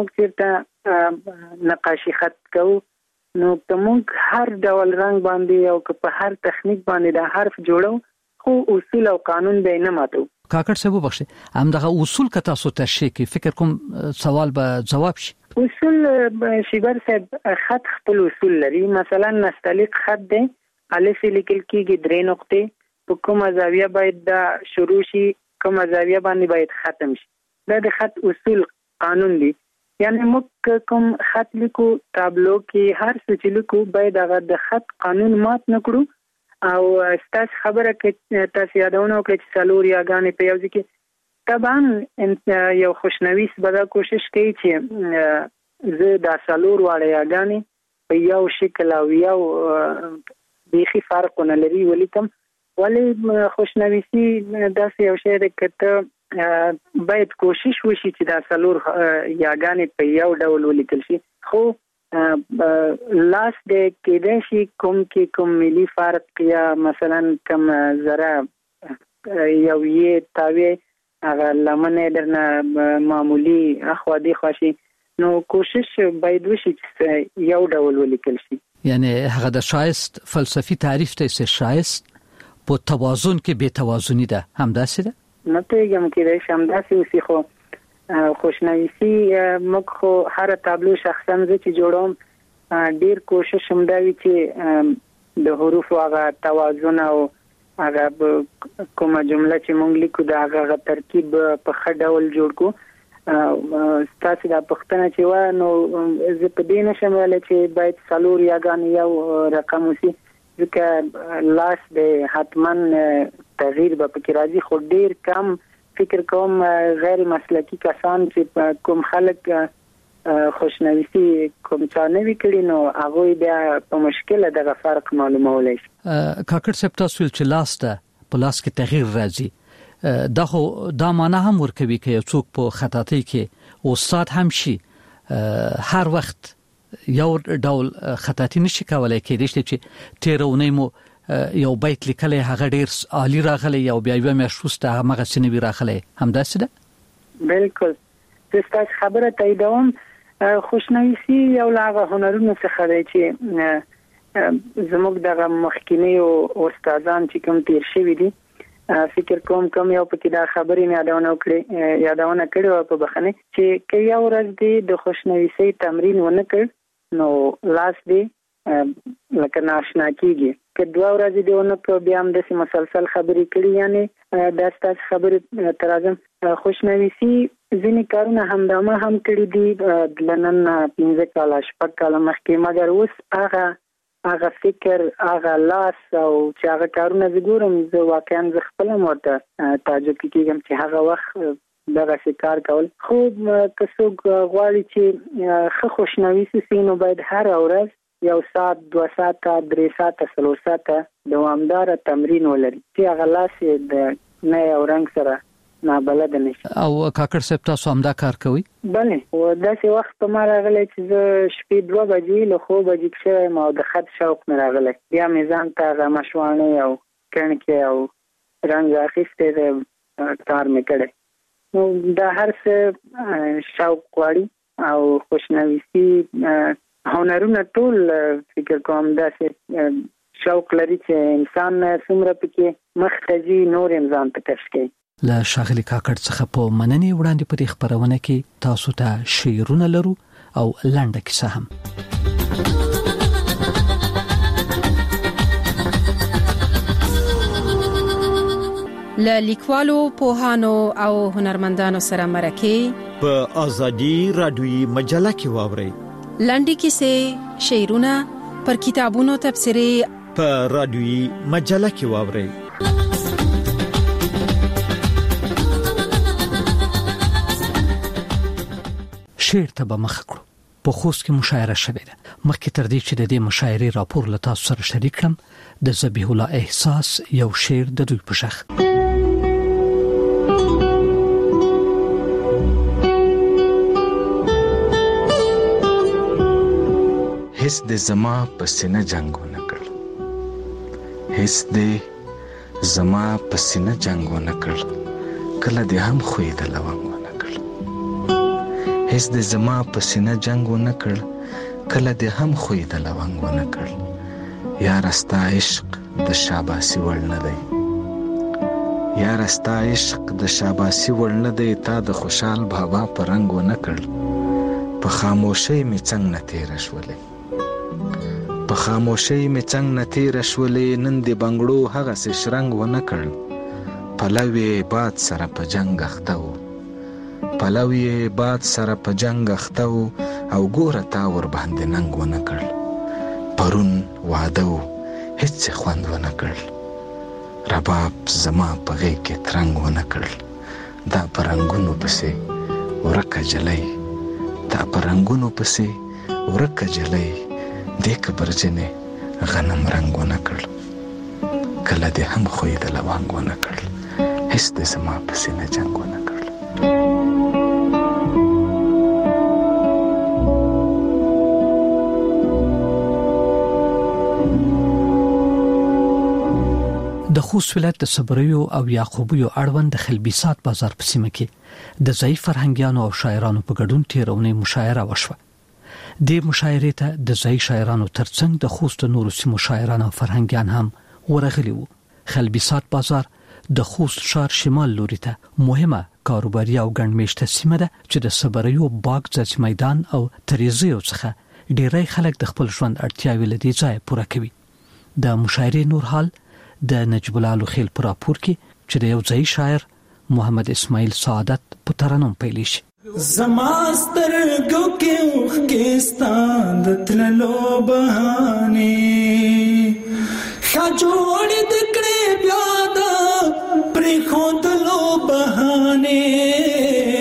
چې نقاشي خط کوو نو کوم هر ډول رنگ باندې او په هر تخنیک باندې د حرف جوړو خو اصول او قانون به نه ماتو. کاکړ صاحب وبخښه هم دغه اصول که تاسو تشریح کی فکر کوم سوال به جواب شي. اصول شیبر صاحب خط خپل اصول لري مثلا نستعلیق خط دی الف لیکل کېږي درې نقطې په کومه زاویه باید دا شروع شي کومه زاویه باندې باید ختم شي دا د خط اصول قانون دي یعنی موږ کوم خط لیکو تابلو کې هر څه چې لیکو باید هغه د خط قانون مات نکړو او ستاسو خبره کې تاسو یادونه وکړئ چې څلور یاګانې په یو ځای کې طبعا یو خوشنویس به دا کوشش کوي چې زه دا څلور واړه یاګانې په یو شکل او یو بیخي فرق نه لري ولیکم ولی خوشنویسی داسې یو شی دی کته باید کوشش وشي چې دا څلور یاګانې په یو ډول ولیکل شي خو لاس د کېدای شي کوم کې کوم ملي فرق یا مثلا کوم ذره یو یې تاوی هغه لمنه درنه معمولی اخوا دی خوشي نو کوشش باید وشي چې یو ډول ولیکل شي. یعنی هغه د شایست فلسفي تعریف ته چې شایست په توازن کې بے توازنی ده همداسې ده نه پیغام کې ده همداسې اوسې خو خوشنویسی موږ خو هر تابلو شخصا چې جوړوم ډیر کوشش هم دا وی چې د حروف هغه توازن او هغه کومه جمله چې موږ لیکو دا هغه ترکیب په ښه ډول جوړ کو ستاسو د پښتنه چې و نو زه په دې نشم ویل چې باید څلور یاګانې یو رقم وسی ځکه لاس د حتمن تغییر به پکې راځي خو ډیر کم فکر کوم غیر مسلکی کسان چې کوم خلک خوشنویسی کوم چا نه وکړي نو هغه بیا په مشکل دغه فرق معلومولای شي. کاکړ صاحب تاسو چې لاس ته په لاس کې تغییر راځي دا خو دا معنا هم ورکوي چې یو څوک په خطاطۍ کې استاد هم شي هر وخت یو ډول خطاطي نشي کولای کېدای چې تیرونی مو یو بیت لیکلی هغه ډیر عالی راغلی یو بیا یو مشوسته هغه سنوي راغلی همداسې ده. بالکل تاسو خبره تاییدوم خوشنویسی یو لاغه هنرونو څخه دی چې زموږ دغه مخکینی او استادان چې کوم تیر شوي دي فکر کوم کوم یو پکې دا خبرې مې یادونه وکړې یادونه کړې و په بخنه چې که یو ورځ دی د خوشنویسۍ تمرین ونه کړ نو لاس دی لکه ناشنا کیږي که دوه ورځې دی ونه کړ بیا هم داسې مسلسل خبرې کړي یعنی دا ستاسو خبرې تر اعظم خوشنویسي ځینې کارونه همدامه هم کړي دي لنن پنځه کاله شپږ کاله مخکې مګر اوس هغه هغه فکر هغه لاس او چې هغه کارونه زګورم زه واقعا ز خپل مرته تعجب کیږم چې هغه وخت دغه کار کول خو که څوک غواړي چې ښه خوشنویسي سي نو باید هر ورځ یو ساعت دوه ساعته درې ساعته څلور ساعته دوامداره تمرین ولري چې هغه لاس د نه یو رنګ سره نابلد نشي. او کاکړ صاحب تاسو هم دا کار کوئ؟ بله او داسې وخت په ما راغلی چې زه شپې دوه بجې له خوبه جګ شویم او د خط شوق مې راغلی بیا مې ځان ته هغه مشواڼۍ او کڼکې او رنګ اخیستی دی کار مې کړی نو دا هر څه شوق غواړي او خوشنویسي هنرونه ټول فکر کوم داسې شوق لري چې انسان څومره پکې مخ ته ځي نور انسان ته تشکي. له شاغلي کاکړ څخه په مننې وړاندې په خبرونه کې تاسو ته شعرونه لرو او لنډه کیسه هم. له لیکوالو، پوهانو او هنرمندانو سره مرکه په ازادي رادیوي مجله کې واورئ. لنډې کیسې، شعرونه، پر کتابونو تبصرې په رادیوي مجله کې واورئ. شعر ته به مخ کړو. په خوست کې مشاعره شوې ده. مخکې تر دې چې د دې مشاعرې راپور له تاسو سره شریک کړم، د ذبیح الله احساس یو شعر د دوی په شخ. هیڅ د زما پسینه جنگونه کړ، هیڅ د زما پسینه جنگونه کړ، کله دې هم خوې د لونګ هیڅ د زما پسینه جنگ ونه کړ، کله دې هم خوې د لونګ ونه کړ. یاره ستا عشق د شاباسي وړ نه دی، یاره ستا عشق د شاباسي وړ نه دی، تا د خوشحال بابا په رنګ ونه کړ. په خاموشۍ مې څنګ نه تېره شولې، په خاموشۍ مې څنګ نه تېره شولې، نن د بنګړو هغسې شرنګ ونه کړ. پلو یې باد سره په جنګ اخته و، پلو یې باد سره په جنگ اخته و، او ګوره تا ور باندې ننګ ونه کړ. پرون واده و هیڅ خوند ونه کړ، رباب زما په غېږ کې ترنګ ونه کړ. دا په رنګونو پسې ورکه جلۍ، دا په رنګونو پسې ورکه جلۍ، دې کبرجنې غنم رنګ ونه کړ، کله دې هم خوې د لونګ ونه کړ. هیڅ د زما پسې نه جنګ ونه کړ. د خوست ولایت د صبریو او یعقوبیو اړوند د خلبیسات بازار په سیمه کې د ضعیف فرهنګیانو او شاعرانو په ګډون تیرونې مشاعره وشوه. د مشاعرې ته د ضعیف شاعرانو ترڅنګ د خوست نورو سیمو شاعران او فرهنګیان هم ورغلي وو. خلبیسات بازار د خوست ښار شمال لوري ته مهمه کاروباري او ګڼمېشته سیمه ده چې د صبریو باغ ځاځي میدان او تریزیو څخه ډیری خلک د خپل ژوند اړتیاوې له دې ځایه پوره کوي. د مشاعرې نور حال د نجیب الله لوخیل پر راپور کې چې د یو ځای شاعر محمد اسماعیل سعادت په ترنم پیل شي. زما سترګو کې اوښ کې ستا د تللو بهانې، ښه جوړې د کړې بیا د پرېښودلو بهانې،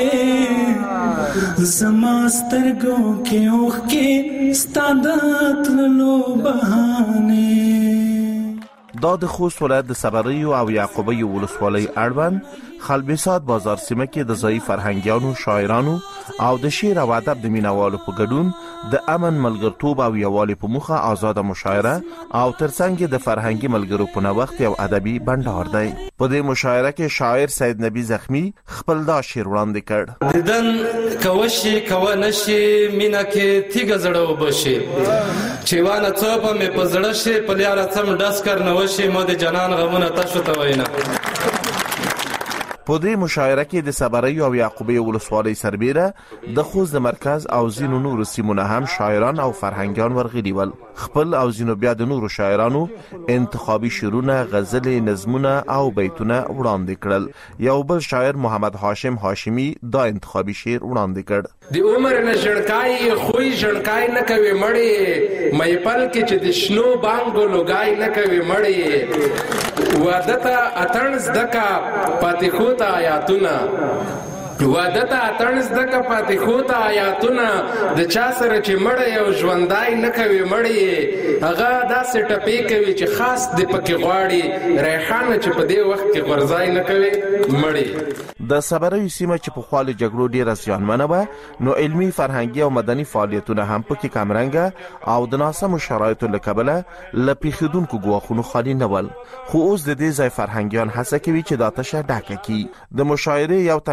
زما سترګو کې اوښ کې ستا د تللو بهانې. دا د خوست ولایت د صبریو او یعقوبیو ولسوالۍ اړوند خلبیسات بازار سیمه کې د ځایی فرهنګیانو، شاعرانو او د شعر او ادب د مینوالو په ګډون د امن، ملګرتوب او یووالي په موخه آزاده مشاعره او ترڅنګ د فرهنګي ملګرو په نوښت یو ادبي بندر دی. په دې مشاعره کې شاعر سید نبی زخمی خپل دا شعر وړاندې کړ. دیدن کوشي کو نشي مینا کې تیګ زړه وبشي، چې وانه څوپ مې په زړه شي، په لیاره څم ډس کر نه وشي، مو د جنان غمونه تاسو ته وینا. په دې مشاعره کې د صبریو او یعقوبیو ولسوالۍ سربیره د خوست د مرکز او ځینو نورو سیمو نه هم شاعران او فرهنګیان ورغلي ول. خپل او ځینو بیا د نورو شاعرانو انتخابي شعرونه، غزلې، نظمونه او بیتونه وړاندې کړل. یو بل شاعر محمد هاشم هاشمی دا انتخابي شعر وړاندې کړ. د عمر نه ژړکای خوې ژړکای نه کوي مړې، مې پل کې چې د شنو بانګو لوګای نه کوي مړې، واده ته اتڼ زده کا پاتې خو ته آیاتونه، واده ته اتڼ زده کا پاتې خو ته آیاتونه، د چا سره چې مړی او ژوندای نه کوي مړی، هغه داسې ټپې کوي چې خاص د پکې غواړي، ریحانه چې په دې وخت کې غورځای نه کوي مړی. د صبریو سیمه چې په خوا له جګړو ډېره زیانمنه وه، نو علمي، فرهنګي او مدني فعالیتونه هم پکې کمرنګه او د ناسمو شرایطو له کبله له پیښېدونکو ګواښونو خالي نه ول. خو اوس د دې ځای فرهنګیان هڅه کوي چې دا تشه ډکه کړي. د مشاعرې یو تن کوربه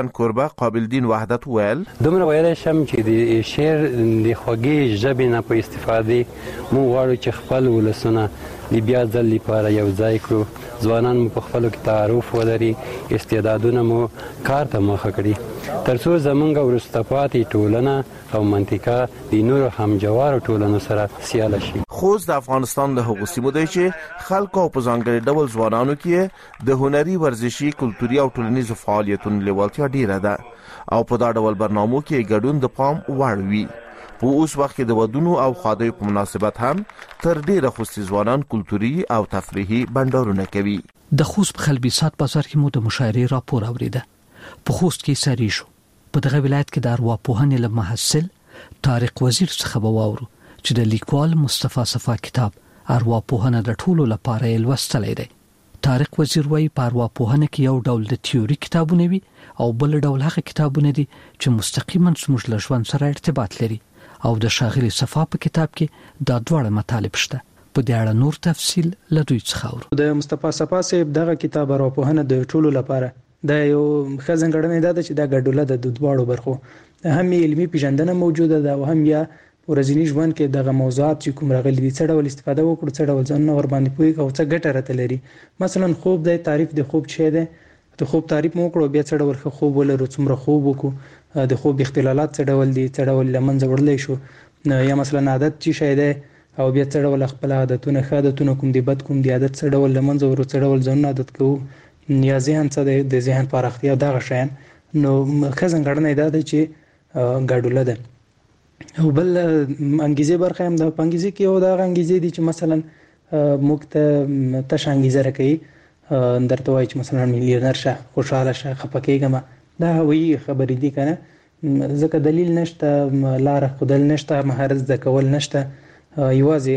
قابل دین وحدت ویل دومره ویلی شم چې د شعر د خوږې ژبې نه په استفادې موږ غواړو چې خپل ولسونه د بیا ځل لپاره یو ځای کړو. ځوانان مو په خپلو کې تعارف ولري، استعدادونه مو کار ته مخه کړي، تر څو زموږ وروسته پاتې ټولنه او منطقه د نورو همجوارو ټولنو سره سیاله شي. خوست د افغانستان له هغو سیمو دی چې خلکو او په ځانګړي ډول ځوانانو کې د هنري، ورزشي، کلتوري او ټولنیزو فعالیتونو لیوالتیا ډیره ده او په دا ډول برنامو کې ګډون د پام وړ وي. په اوس وخت کې د ودونو او خادیو په مناسبت هم تر ډیره خوستي ځوانان کلتوري او تفریحي بندرونه کوي. د خوست په خلبیسات بازار کې مو د مشاعرې راپور اوریده. په خوست کې سری شو. په دغه ولایت کې د ارواپوهنې له محصل طارق وزیر څخه وواورو چې د لیکوال مصطفی صفا کتاب ارواپوهنه د ټولو لپاره لوستلی دی. طارق وزیر وايي په ارواپوهنه کې یو ډول د تیوري کتابونه وي او بل ډول هغه کتابونه دي چې مستقیما زموږ له ژوند سره ارتباط لري او د شاغلي صفا په کتاب کې دا ډول مطالب شته. په دې اړه نور تفصیل له دوی څخه اورو. د مصطفی صفا صاحب دغه کتاب ارواپوهنه د ټولو لپاره د یو خزنګړنې ده چې دا ګډوله د دواړو برخو هم علمي پیژندنه موجوده ده او هم یا ورځنی ژوند کې دغه موضوعات چې کوم راغلي دي څه ډول استفاده وکړو، څه ډول ځان ور باندې پوي او څه ګټه راته لري. مثلا خوب د تعریف د خوب څه ده، د خوب تعریف مو وکړو، بیا څه ډول خوب ولرو، څومره خوب وکړو، د خوب اختلالات څه ډول دي، څه ډول لمنځه وړلای شو، یا مثلا عادت چې شي ده او بیا څه ډول خپل عادتونه عادتونه کوم دي، بد کوم دي، عادت څه ډول لمنځه ورو، څه ډول ځان عادت کوو، یا ذهن څه ده، د ذهن پراختیا دغه شین. نو خزنګړنې ده چې ګډوله ده. او بل انګیزه برخه هم د پنګیزه کې او د انګیزه دي چې مثلا موږ ته تش انګیزه راکې درته وایي چې مثلا میلیونر شه، خوشاله شه، خپکیږم، دا وی خبرې دي کنه. ځکه دلیل نشته، لار خودل نشته، مهارت زده کول نشته، یوازې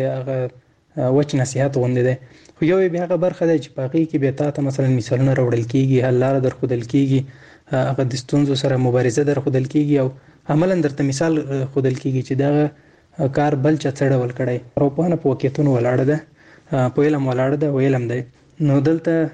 هغه وچ نصيحت غونډه ده. خو یو به هغه برخه ده چې باقي کې به تاسو مثلا مثالونه راوړل کیږي، حل لار در خودل کیږي، هغه د ستونزو سره مبارزه در خودل کیږي او عملاً درته مثال خودل کیږي چې دا کار بل چا څه ډول کړی. روپانه په وکیتون ولاړه ده، په علم ولاړه ده، علم دی. نو دلته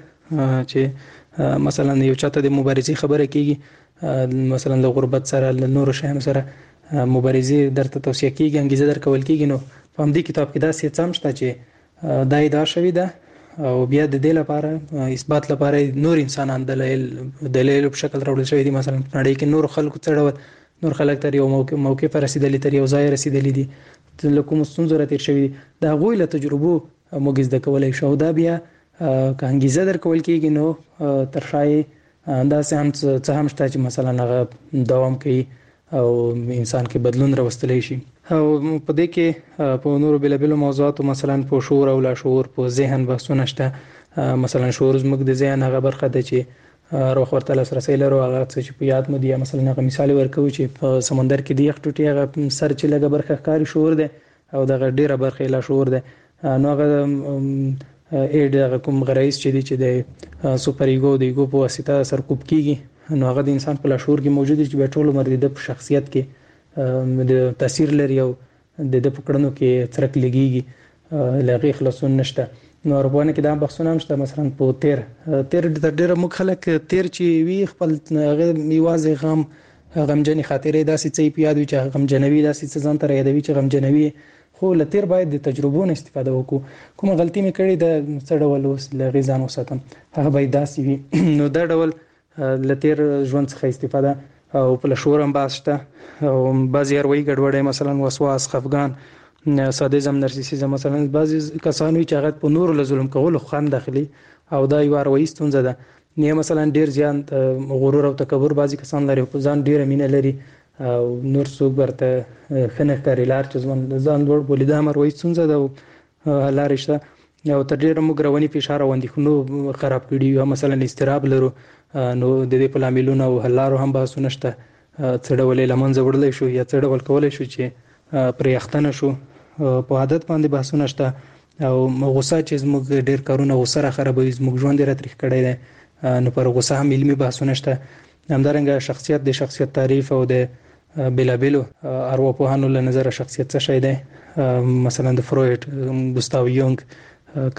چې مثلا یو چاته د مبارزې خبره کیږي، مثلا د غربت سره، له نورو شیانو سره مبارزې درته توصیه کیږي، انګیزه درکول کیږي. نو په همدې کتاب کې دا څه څم شته چې دا ادعا شوې ده او بیا د دې لپاره اثبات لپاره نور انسانان دلایل دلایل په شکل راوړل شوی دي. مثلا نړۍ کې نور خلکو څه ډول نور خلک تر یو موقع موقع پر رسیدلی، تر یو ځای رسیدلی دي، له کوم ستونزو را تیر شوي دي، دا غوی له تجربو موږ زده کولای شو. دا بیا که انګیزه درکول کیږي نو تر شای دا څه هم څه هم شته چې مثلا هغه دوام کوي او انسان کې بدلون راوستلی شي. او په دې کې په نورو بېلابېلو موضوعاتو مثلا په شعور او لاشعور، په ذهن بحثونه شته. مثلا شعور زموږ د ذهن هغه برخه ده چې روح ورته لاسرسی لرو، هغه څه چې په یاد مو دي. مثلا هغه مثال ورکوي چې په سمندر کې د یخ ټوټې هغه سر چې لږه برخه ښکاري شعور ده او دغه ډیره برخه لاشعور ده. نو هغه اېډ هغه کوم غرایز چې دي چې د سوپر ایګو د ایګو په واسطه سرکوب کیږي، نو هغه د انسان په لاشعور کې موجود دي چې په ټول عمر د شخصیت کې د تاثیر لري او د د پکړنو کې څرک لګيږي، لغې خلاصون نشته. نو اروپانه کې دا بحثونه هم شته. مثلا په تیر تیر د ډېر مخ خلک تیر چې وی خپل هغه میوازه غم غمجنې خاطرې داسې څه پیاد وي چې غمجنوي، داسې څه ځان ته یادوي چې غمجنوي. خو لتیر باید د تجربو نه استفاده وکړو. کومه غلطي مې کړې د څه ډول اوس لغې ځان وساتم، هغه باید داسې وي. نو دا ډول لتیر ژوند څخه استفاده او په لشور هم باسته او بعضی اروي ګډوډي، مثلا وسواس، خفګان، سادیزم، نرسیسیزم. مثلا بعضی کسانو چې هغه په نور له ظلم کولو خوان داخلي او دا یو اروي ستونزه ده. نه مثلا ډیر ځان غرور او تکبر بعضی کسان لري، په ځان ډیر مینه لري او نور څوک ورته خنه کوي لار چې ځان ځان ور بولي. دا اروي ستونزه ده او لارښته او تر ډیره موږ رواني فشار او اندېښنو خراب کړي. او مثلا استراب لرو، نو د دې په لاملونو او حلارو هم بحثونه شته. څه ډول لمنځه وړلی شو یا څه ډول کولی شو چې پرې اخته شو. په عادت باندې بحثونه شته او غوسه چې زموږ ډېر کارونه غوسه را خرابوي، زموږ ژوند یې را تریخ کړی دی، نو پر غوسه هم علمي بحثونه شته. همدارنګه شخصیت د شخصیت تعریف او د بېلابېلو ارواپوهانو له نظره شخصیت څه شی دی. مثلا د فروید، ګوستاو یونګ،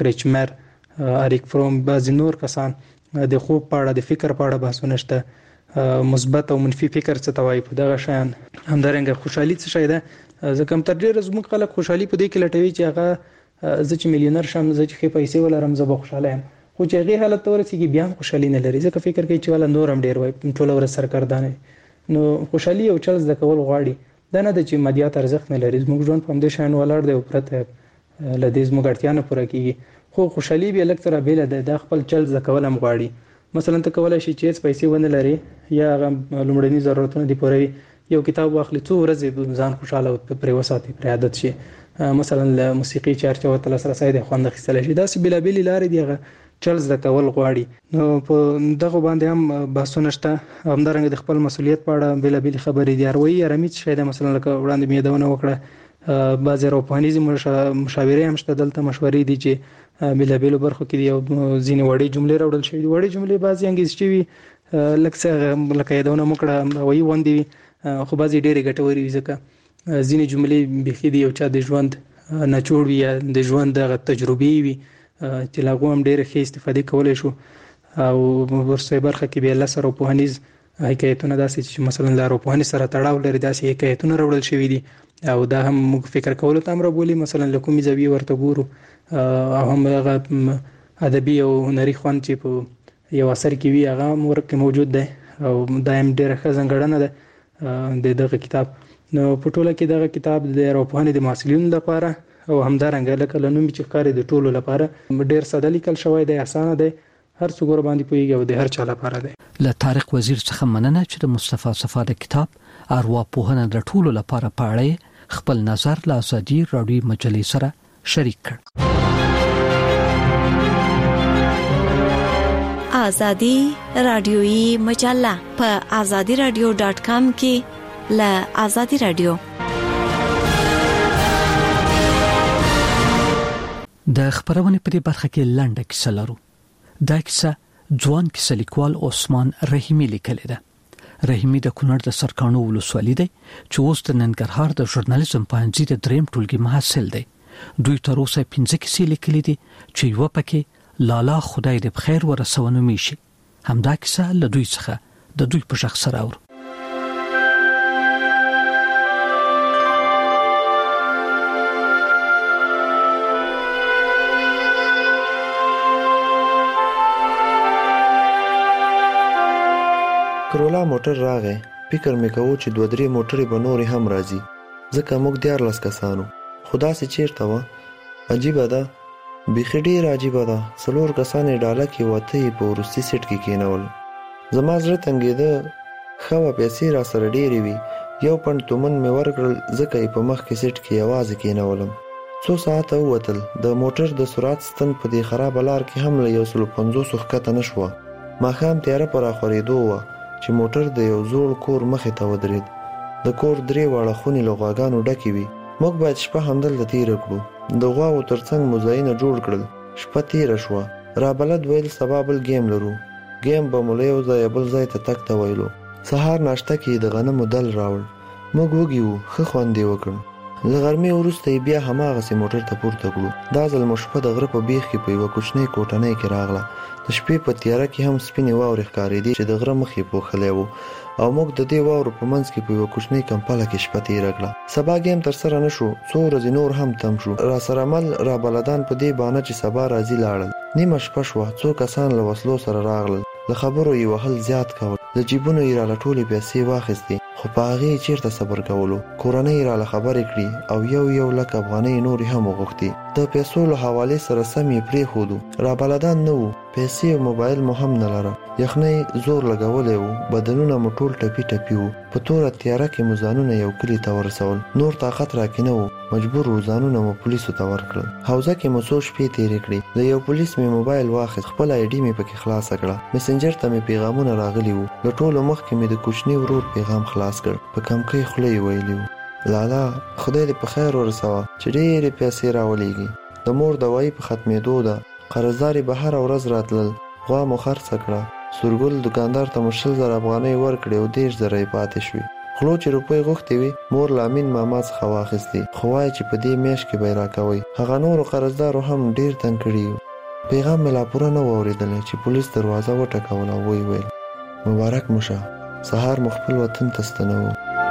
کریچمر، اریک فروم، بعضې نور کسان د خوب په اړه، د فکر په اړه بحثونه شته. مثبت او منفي فکر څه توای په دغه شان همدارنګه خوشحالي څه شي ده ځکه هم تر ډیره زموږ خلک خوشحالي په دې کې لټوي چې هغه زه چې میلیونر شم زه چې پیسې ولرم زه به خوشاله یم خو چې هغه حالت ورسیږي بیا هم خوشحالي نه لري ځکه فکر کوي چې ولا نور هم ډیر وای ټول ور سرکردانه نو خوشحالي او چل د کول غواړي دا نه د چې مادیات ارزښت نه لري زموږ ژوند په دې شان ولاړ دی او پرته لدې زموږ اړتیا نه پوره کیږي خو خوشحالي به الکتره بیل ده د خپل چل ز کول هم غواړي مثلا ته کولای شي چې پیسې ونه لري یا لومړني ضرورتونه دی پوره یو کتاب واخلې څو ورځې ځان خوشاله او پر وساتي پر عادت شي مثلا موسیقي چارچه او تل سره ساده خوند خستل شي دا سی بلا بیل لارې دیغه چلز د کول غواړي نو په دغه باندې هم بحثونه شته همدارنګه د خپل مسولیت په اړه بلا بیل خبرې دی اروي رمیت شه د مثلا لکه وړاندې میدونه وکړه بعض اروپانیزم مشاورې هم شته دلته مشورې دي چې بلا بیل برخو کې یو ځینې وړي جملې راوړل شي وړي جملې بعضی انګلیسي وي لکه لکه یادونه مکړه وایي وندي خو بعضی ډېرې ګټوري ځکه ځینې جملې بخې دي او چا د ژوند نچوړ وي د ژوند د تجربې وي چې لاغو هم ډېر ښه استفاده کولای شو او ورسې برخه کې به الله سره په هنيز حکایتونه داسې چې مثلا لارو په هنيز سره تړاو لري داسې حکایتونه راوړل شوی دي او دا هم موږ فکر کولو ته امر بولی مثلا لکه می زوی ورته ګورو او هم هغه ادبي او هنري خوان چې په یو اثر کې وی هغه مرکه موجود ده او دایم ډېر ښه ځنګړنه ده د دغه کتاب نو په ټوله کې دغه کتاب د اروپاني د محصلینو لپاره او همدارنګه لکه لنوم چې کار د ټولو لپاره ډېر ساده لیکل شوی دی اسانه دی هر څوک ور باندې پوهیږي او د هر چا لپاره دی له طارق وزیر څخه مننه چې د مصطفی صفا د کتاب اروا پوهنه د ټولو لپاره پاړې خپل نظر له ازادي راډیو مجلې سره شریک کړ ازادي راډیوي مجله په ازادي راډیو ډاټ کام کې له ازادي راډیو د خبرونه په دې برخه کې لنډه کیسه لرو دا کیسه ځوان کیسه لیکوال عثمان رحیمی لیکلې ده رحیمی د کونړ د سرکانو ولسوالۍ دی چې اوس د ننګرهار د ژورنالیزم پوهنځي د دریم ټولګي محصل دی دوی تر اوسه پنځه کیسې لیکلې دي چې یو پکې لالا خدای دې بخیر ورسونه میشي همدا کیسه له دوی څخه د دوی په شخص سره اورو کرولا موټر راغی فکر مې کوو چې دوه درې موټرې به نورې هم راځي ځکه موږ دیارلس کسانو خدا سي چیرته وه عجیبه ده بیخي ډېر عجیبه ده څلور کسان یې ډاله کې وته یې په وروستي سیټ کې کېنول زما زړه تنګېده ښه وه پیسې را سره ډېرې وي یو پنډ تومن مې ورکړل ځکه یې په مخ کې سیټ کې یوازې کېنولم څو ساعته ووتل د موټر د سرعت ستن په دې خرابه لار کې هم له یو سلو پنځوسو ښکته نه شوه ماښام تیاره په راخورېدو وه چې موټر د یو زوړ کور مخې ته ودرېد د کور درې واړه خونې له غواګانو ډکې وي موږ باید شپه همدلته تېره کړو د غواو ترڅنګ مو ځایونه جوړ کړل شپه تېره شوه رابلد ویل سبا بل گیم لرو گیم به مو له یو ځایه بل ځای ته تګ ته ویلو سهار ناشته کې د غنمو دل راوړ موږ وږي وو ښه خوند یې وکړ له غرمې وروسته یې بیا هماغسې موټر ته پورته کړو دا ځل مو شپه د غره په بیخ کې په یوه کوچنۍ کوټنۍ کې راغله د شپې په تیاره کې هم سپینې واورې ښکارېدې چې د غره مخ یې پوښلی و او موږ د دې واورو په منځ کې په یوه کوچنۍ کمپله کې شپه تېره کړه سبا ګیم ترسره نه شو څو ورځې نور هم تم شو راسره مل رابلدان په دې بانه چې سبا راځي لاړل نیمه شپه شوه څو کسان له وسلو سره راغلل له خبرو یې وهل زیات کول له جیبونو یې راله ټولې پیسې واخیستې خو په هغې یې چېرته صبر کولو کورنۍ یې راله خبرې کړي او یو یو لک افغانۍ نورې هم وغوښتې د پیسو له حوالې سره سم یې پرېښودو رابلدان نه وو پیسې او موبایل مو هم نه لره یخنۍ زور لګولی و بدنونه مو ټول ټپي ټپي وو په توره تیاره کې مو ځانونه یو کلي ته ورسول نور طاقت راکې نه و مجبور و ځانونه مو پولیسو ته ورکړل حوزه کې مو څو شپې تېرې کړې د یو پولیس مې موبایل واخیست خپل آی ډي مې پکې خلاصه کړه مسنجر ته مې پیغامونه راغلي وو له ټولو مخکې مې د کوچني ورور پیغام خلاص کړ په کمکۍ خوله یې ویلي وو لالا خدای دې په خیر ورسوه چې ډېرې پیسې راولېږي د مور دوایي په ختمېدو ده قرضداري به هره ورځ راتلل غوا مو خرڅه کړه سورګل دکاندار ته مو شل زره افغانۍ ورکړې او دېرش زره یې پاتې شوې خلو چې روپۍ غوښتې وي مور له امین ماما څخه واخیستې خو وایي چې په دې میاشت کې به یې راکوئ هغه نورو قرضدارو هم ډېر تنګ کړي وو پیغام مې لا پوره نه و اورېدلی چې پولیس دروازه وټکوله او ویې ویل مبارک مو شه سهار مخفل وطن تستنو.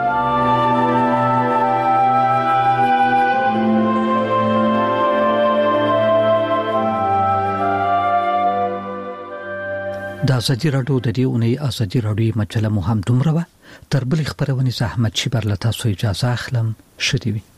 د ازادي راډیو د دې اونۍ ازادي راډیو مجله مو هم دومره وه. تر بلې خبرونې زه احمد شیبر له تاسو اجازه اخلم. ښه دې وي.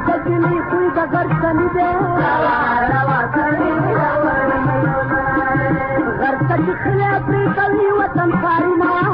دګلی خوې د غرسن دی روا سړی غرسن خلا پرې کوي وطن پاري ما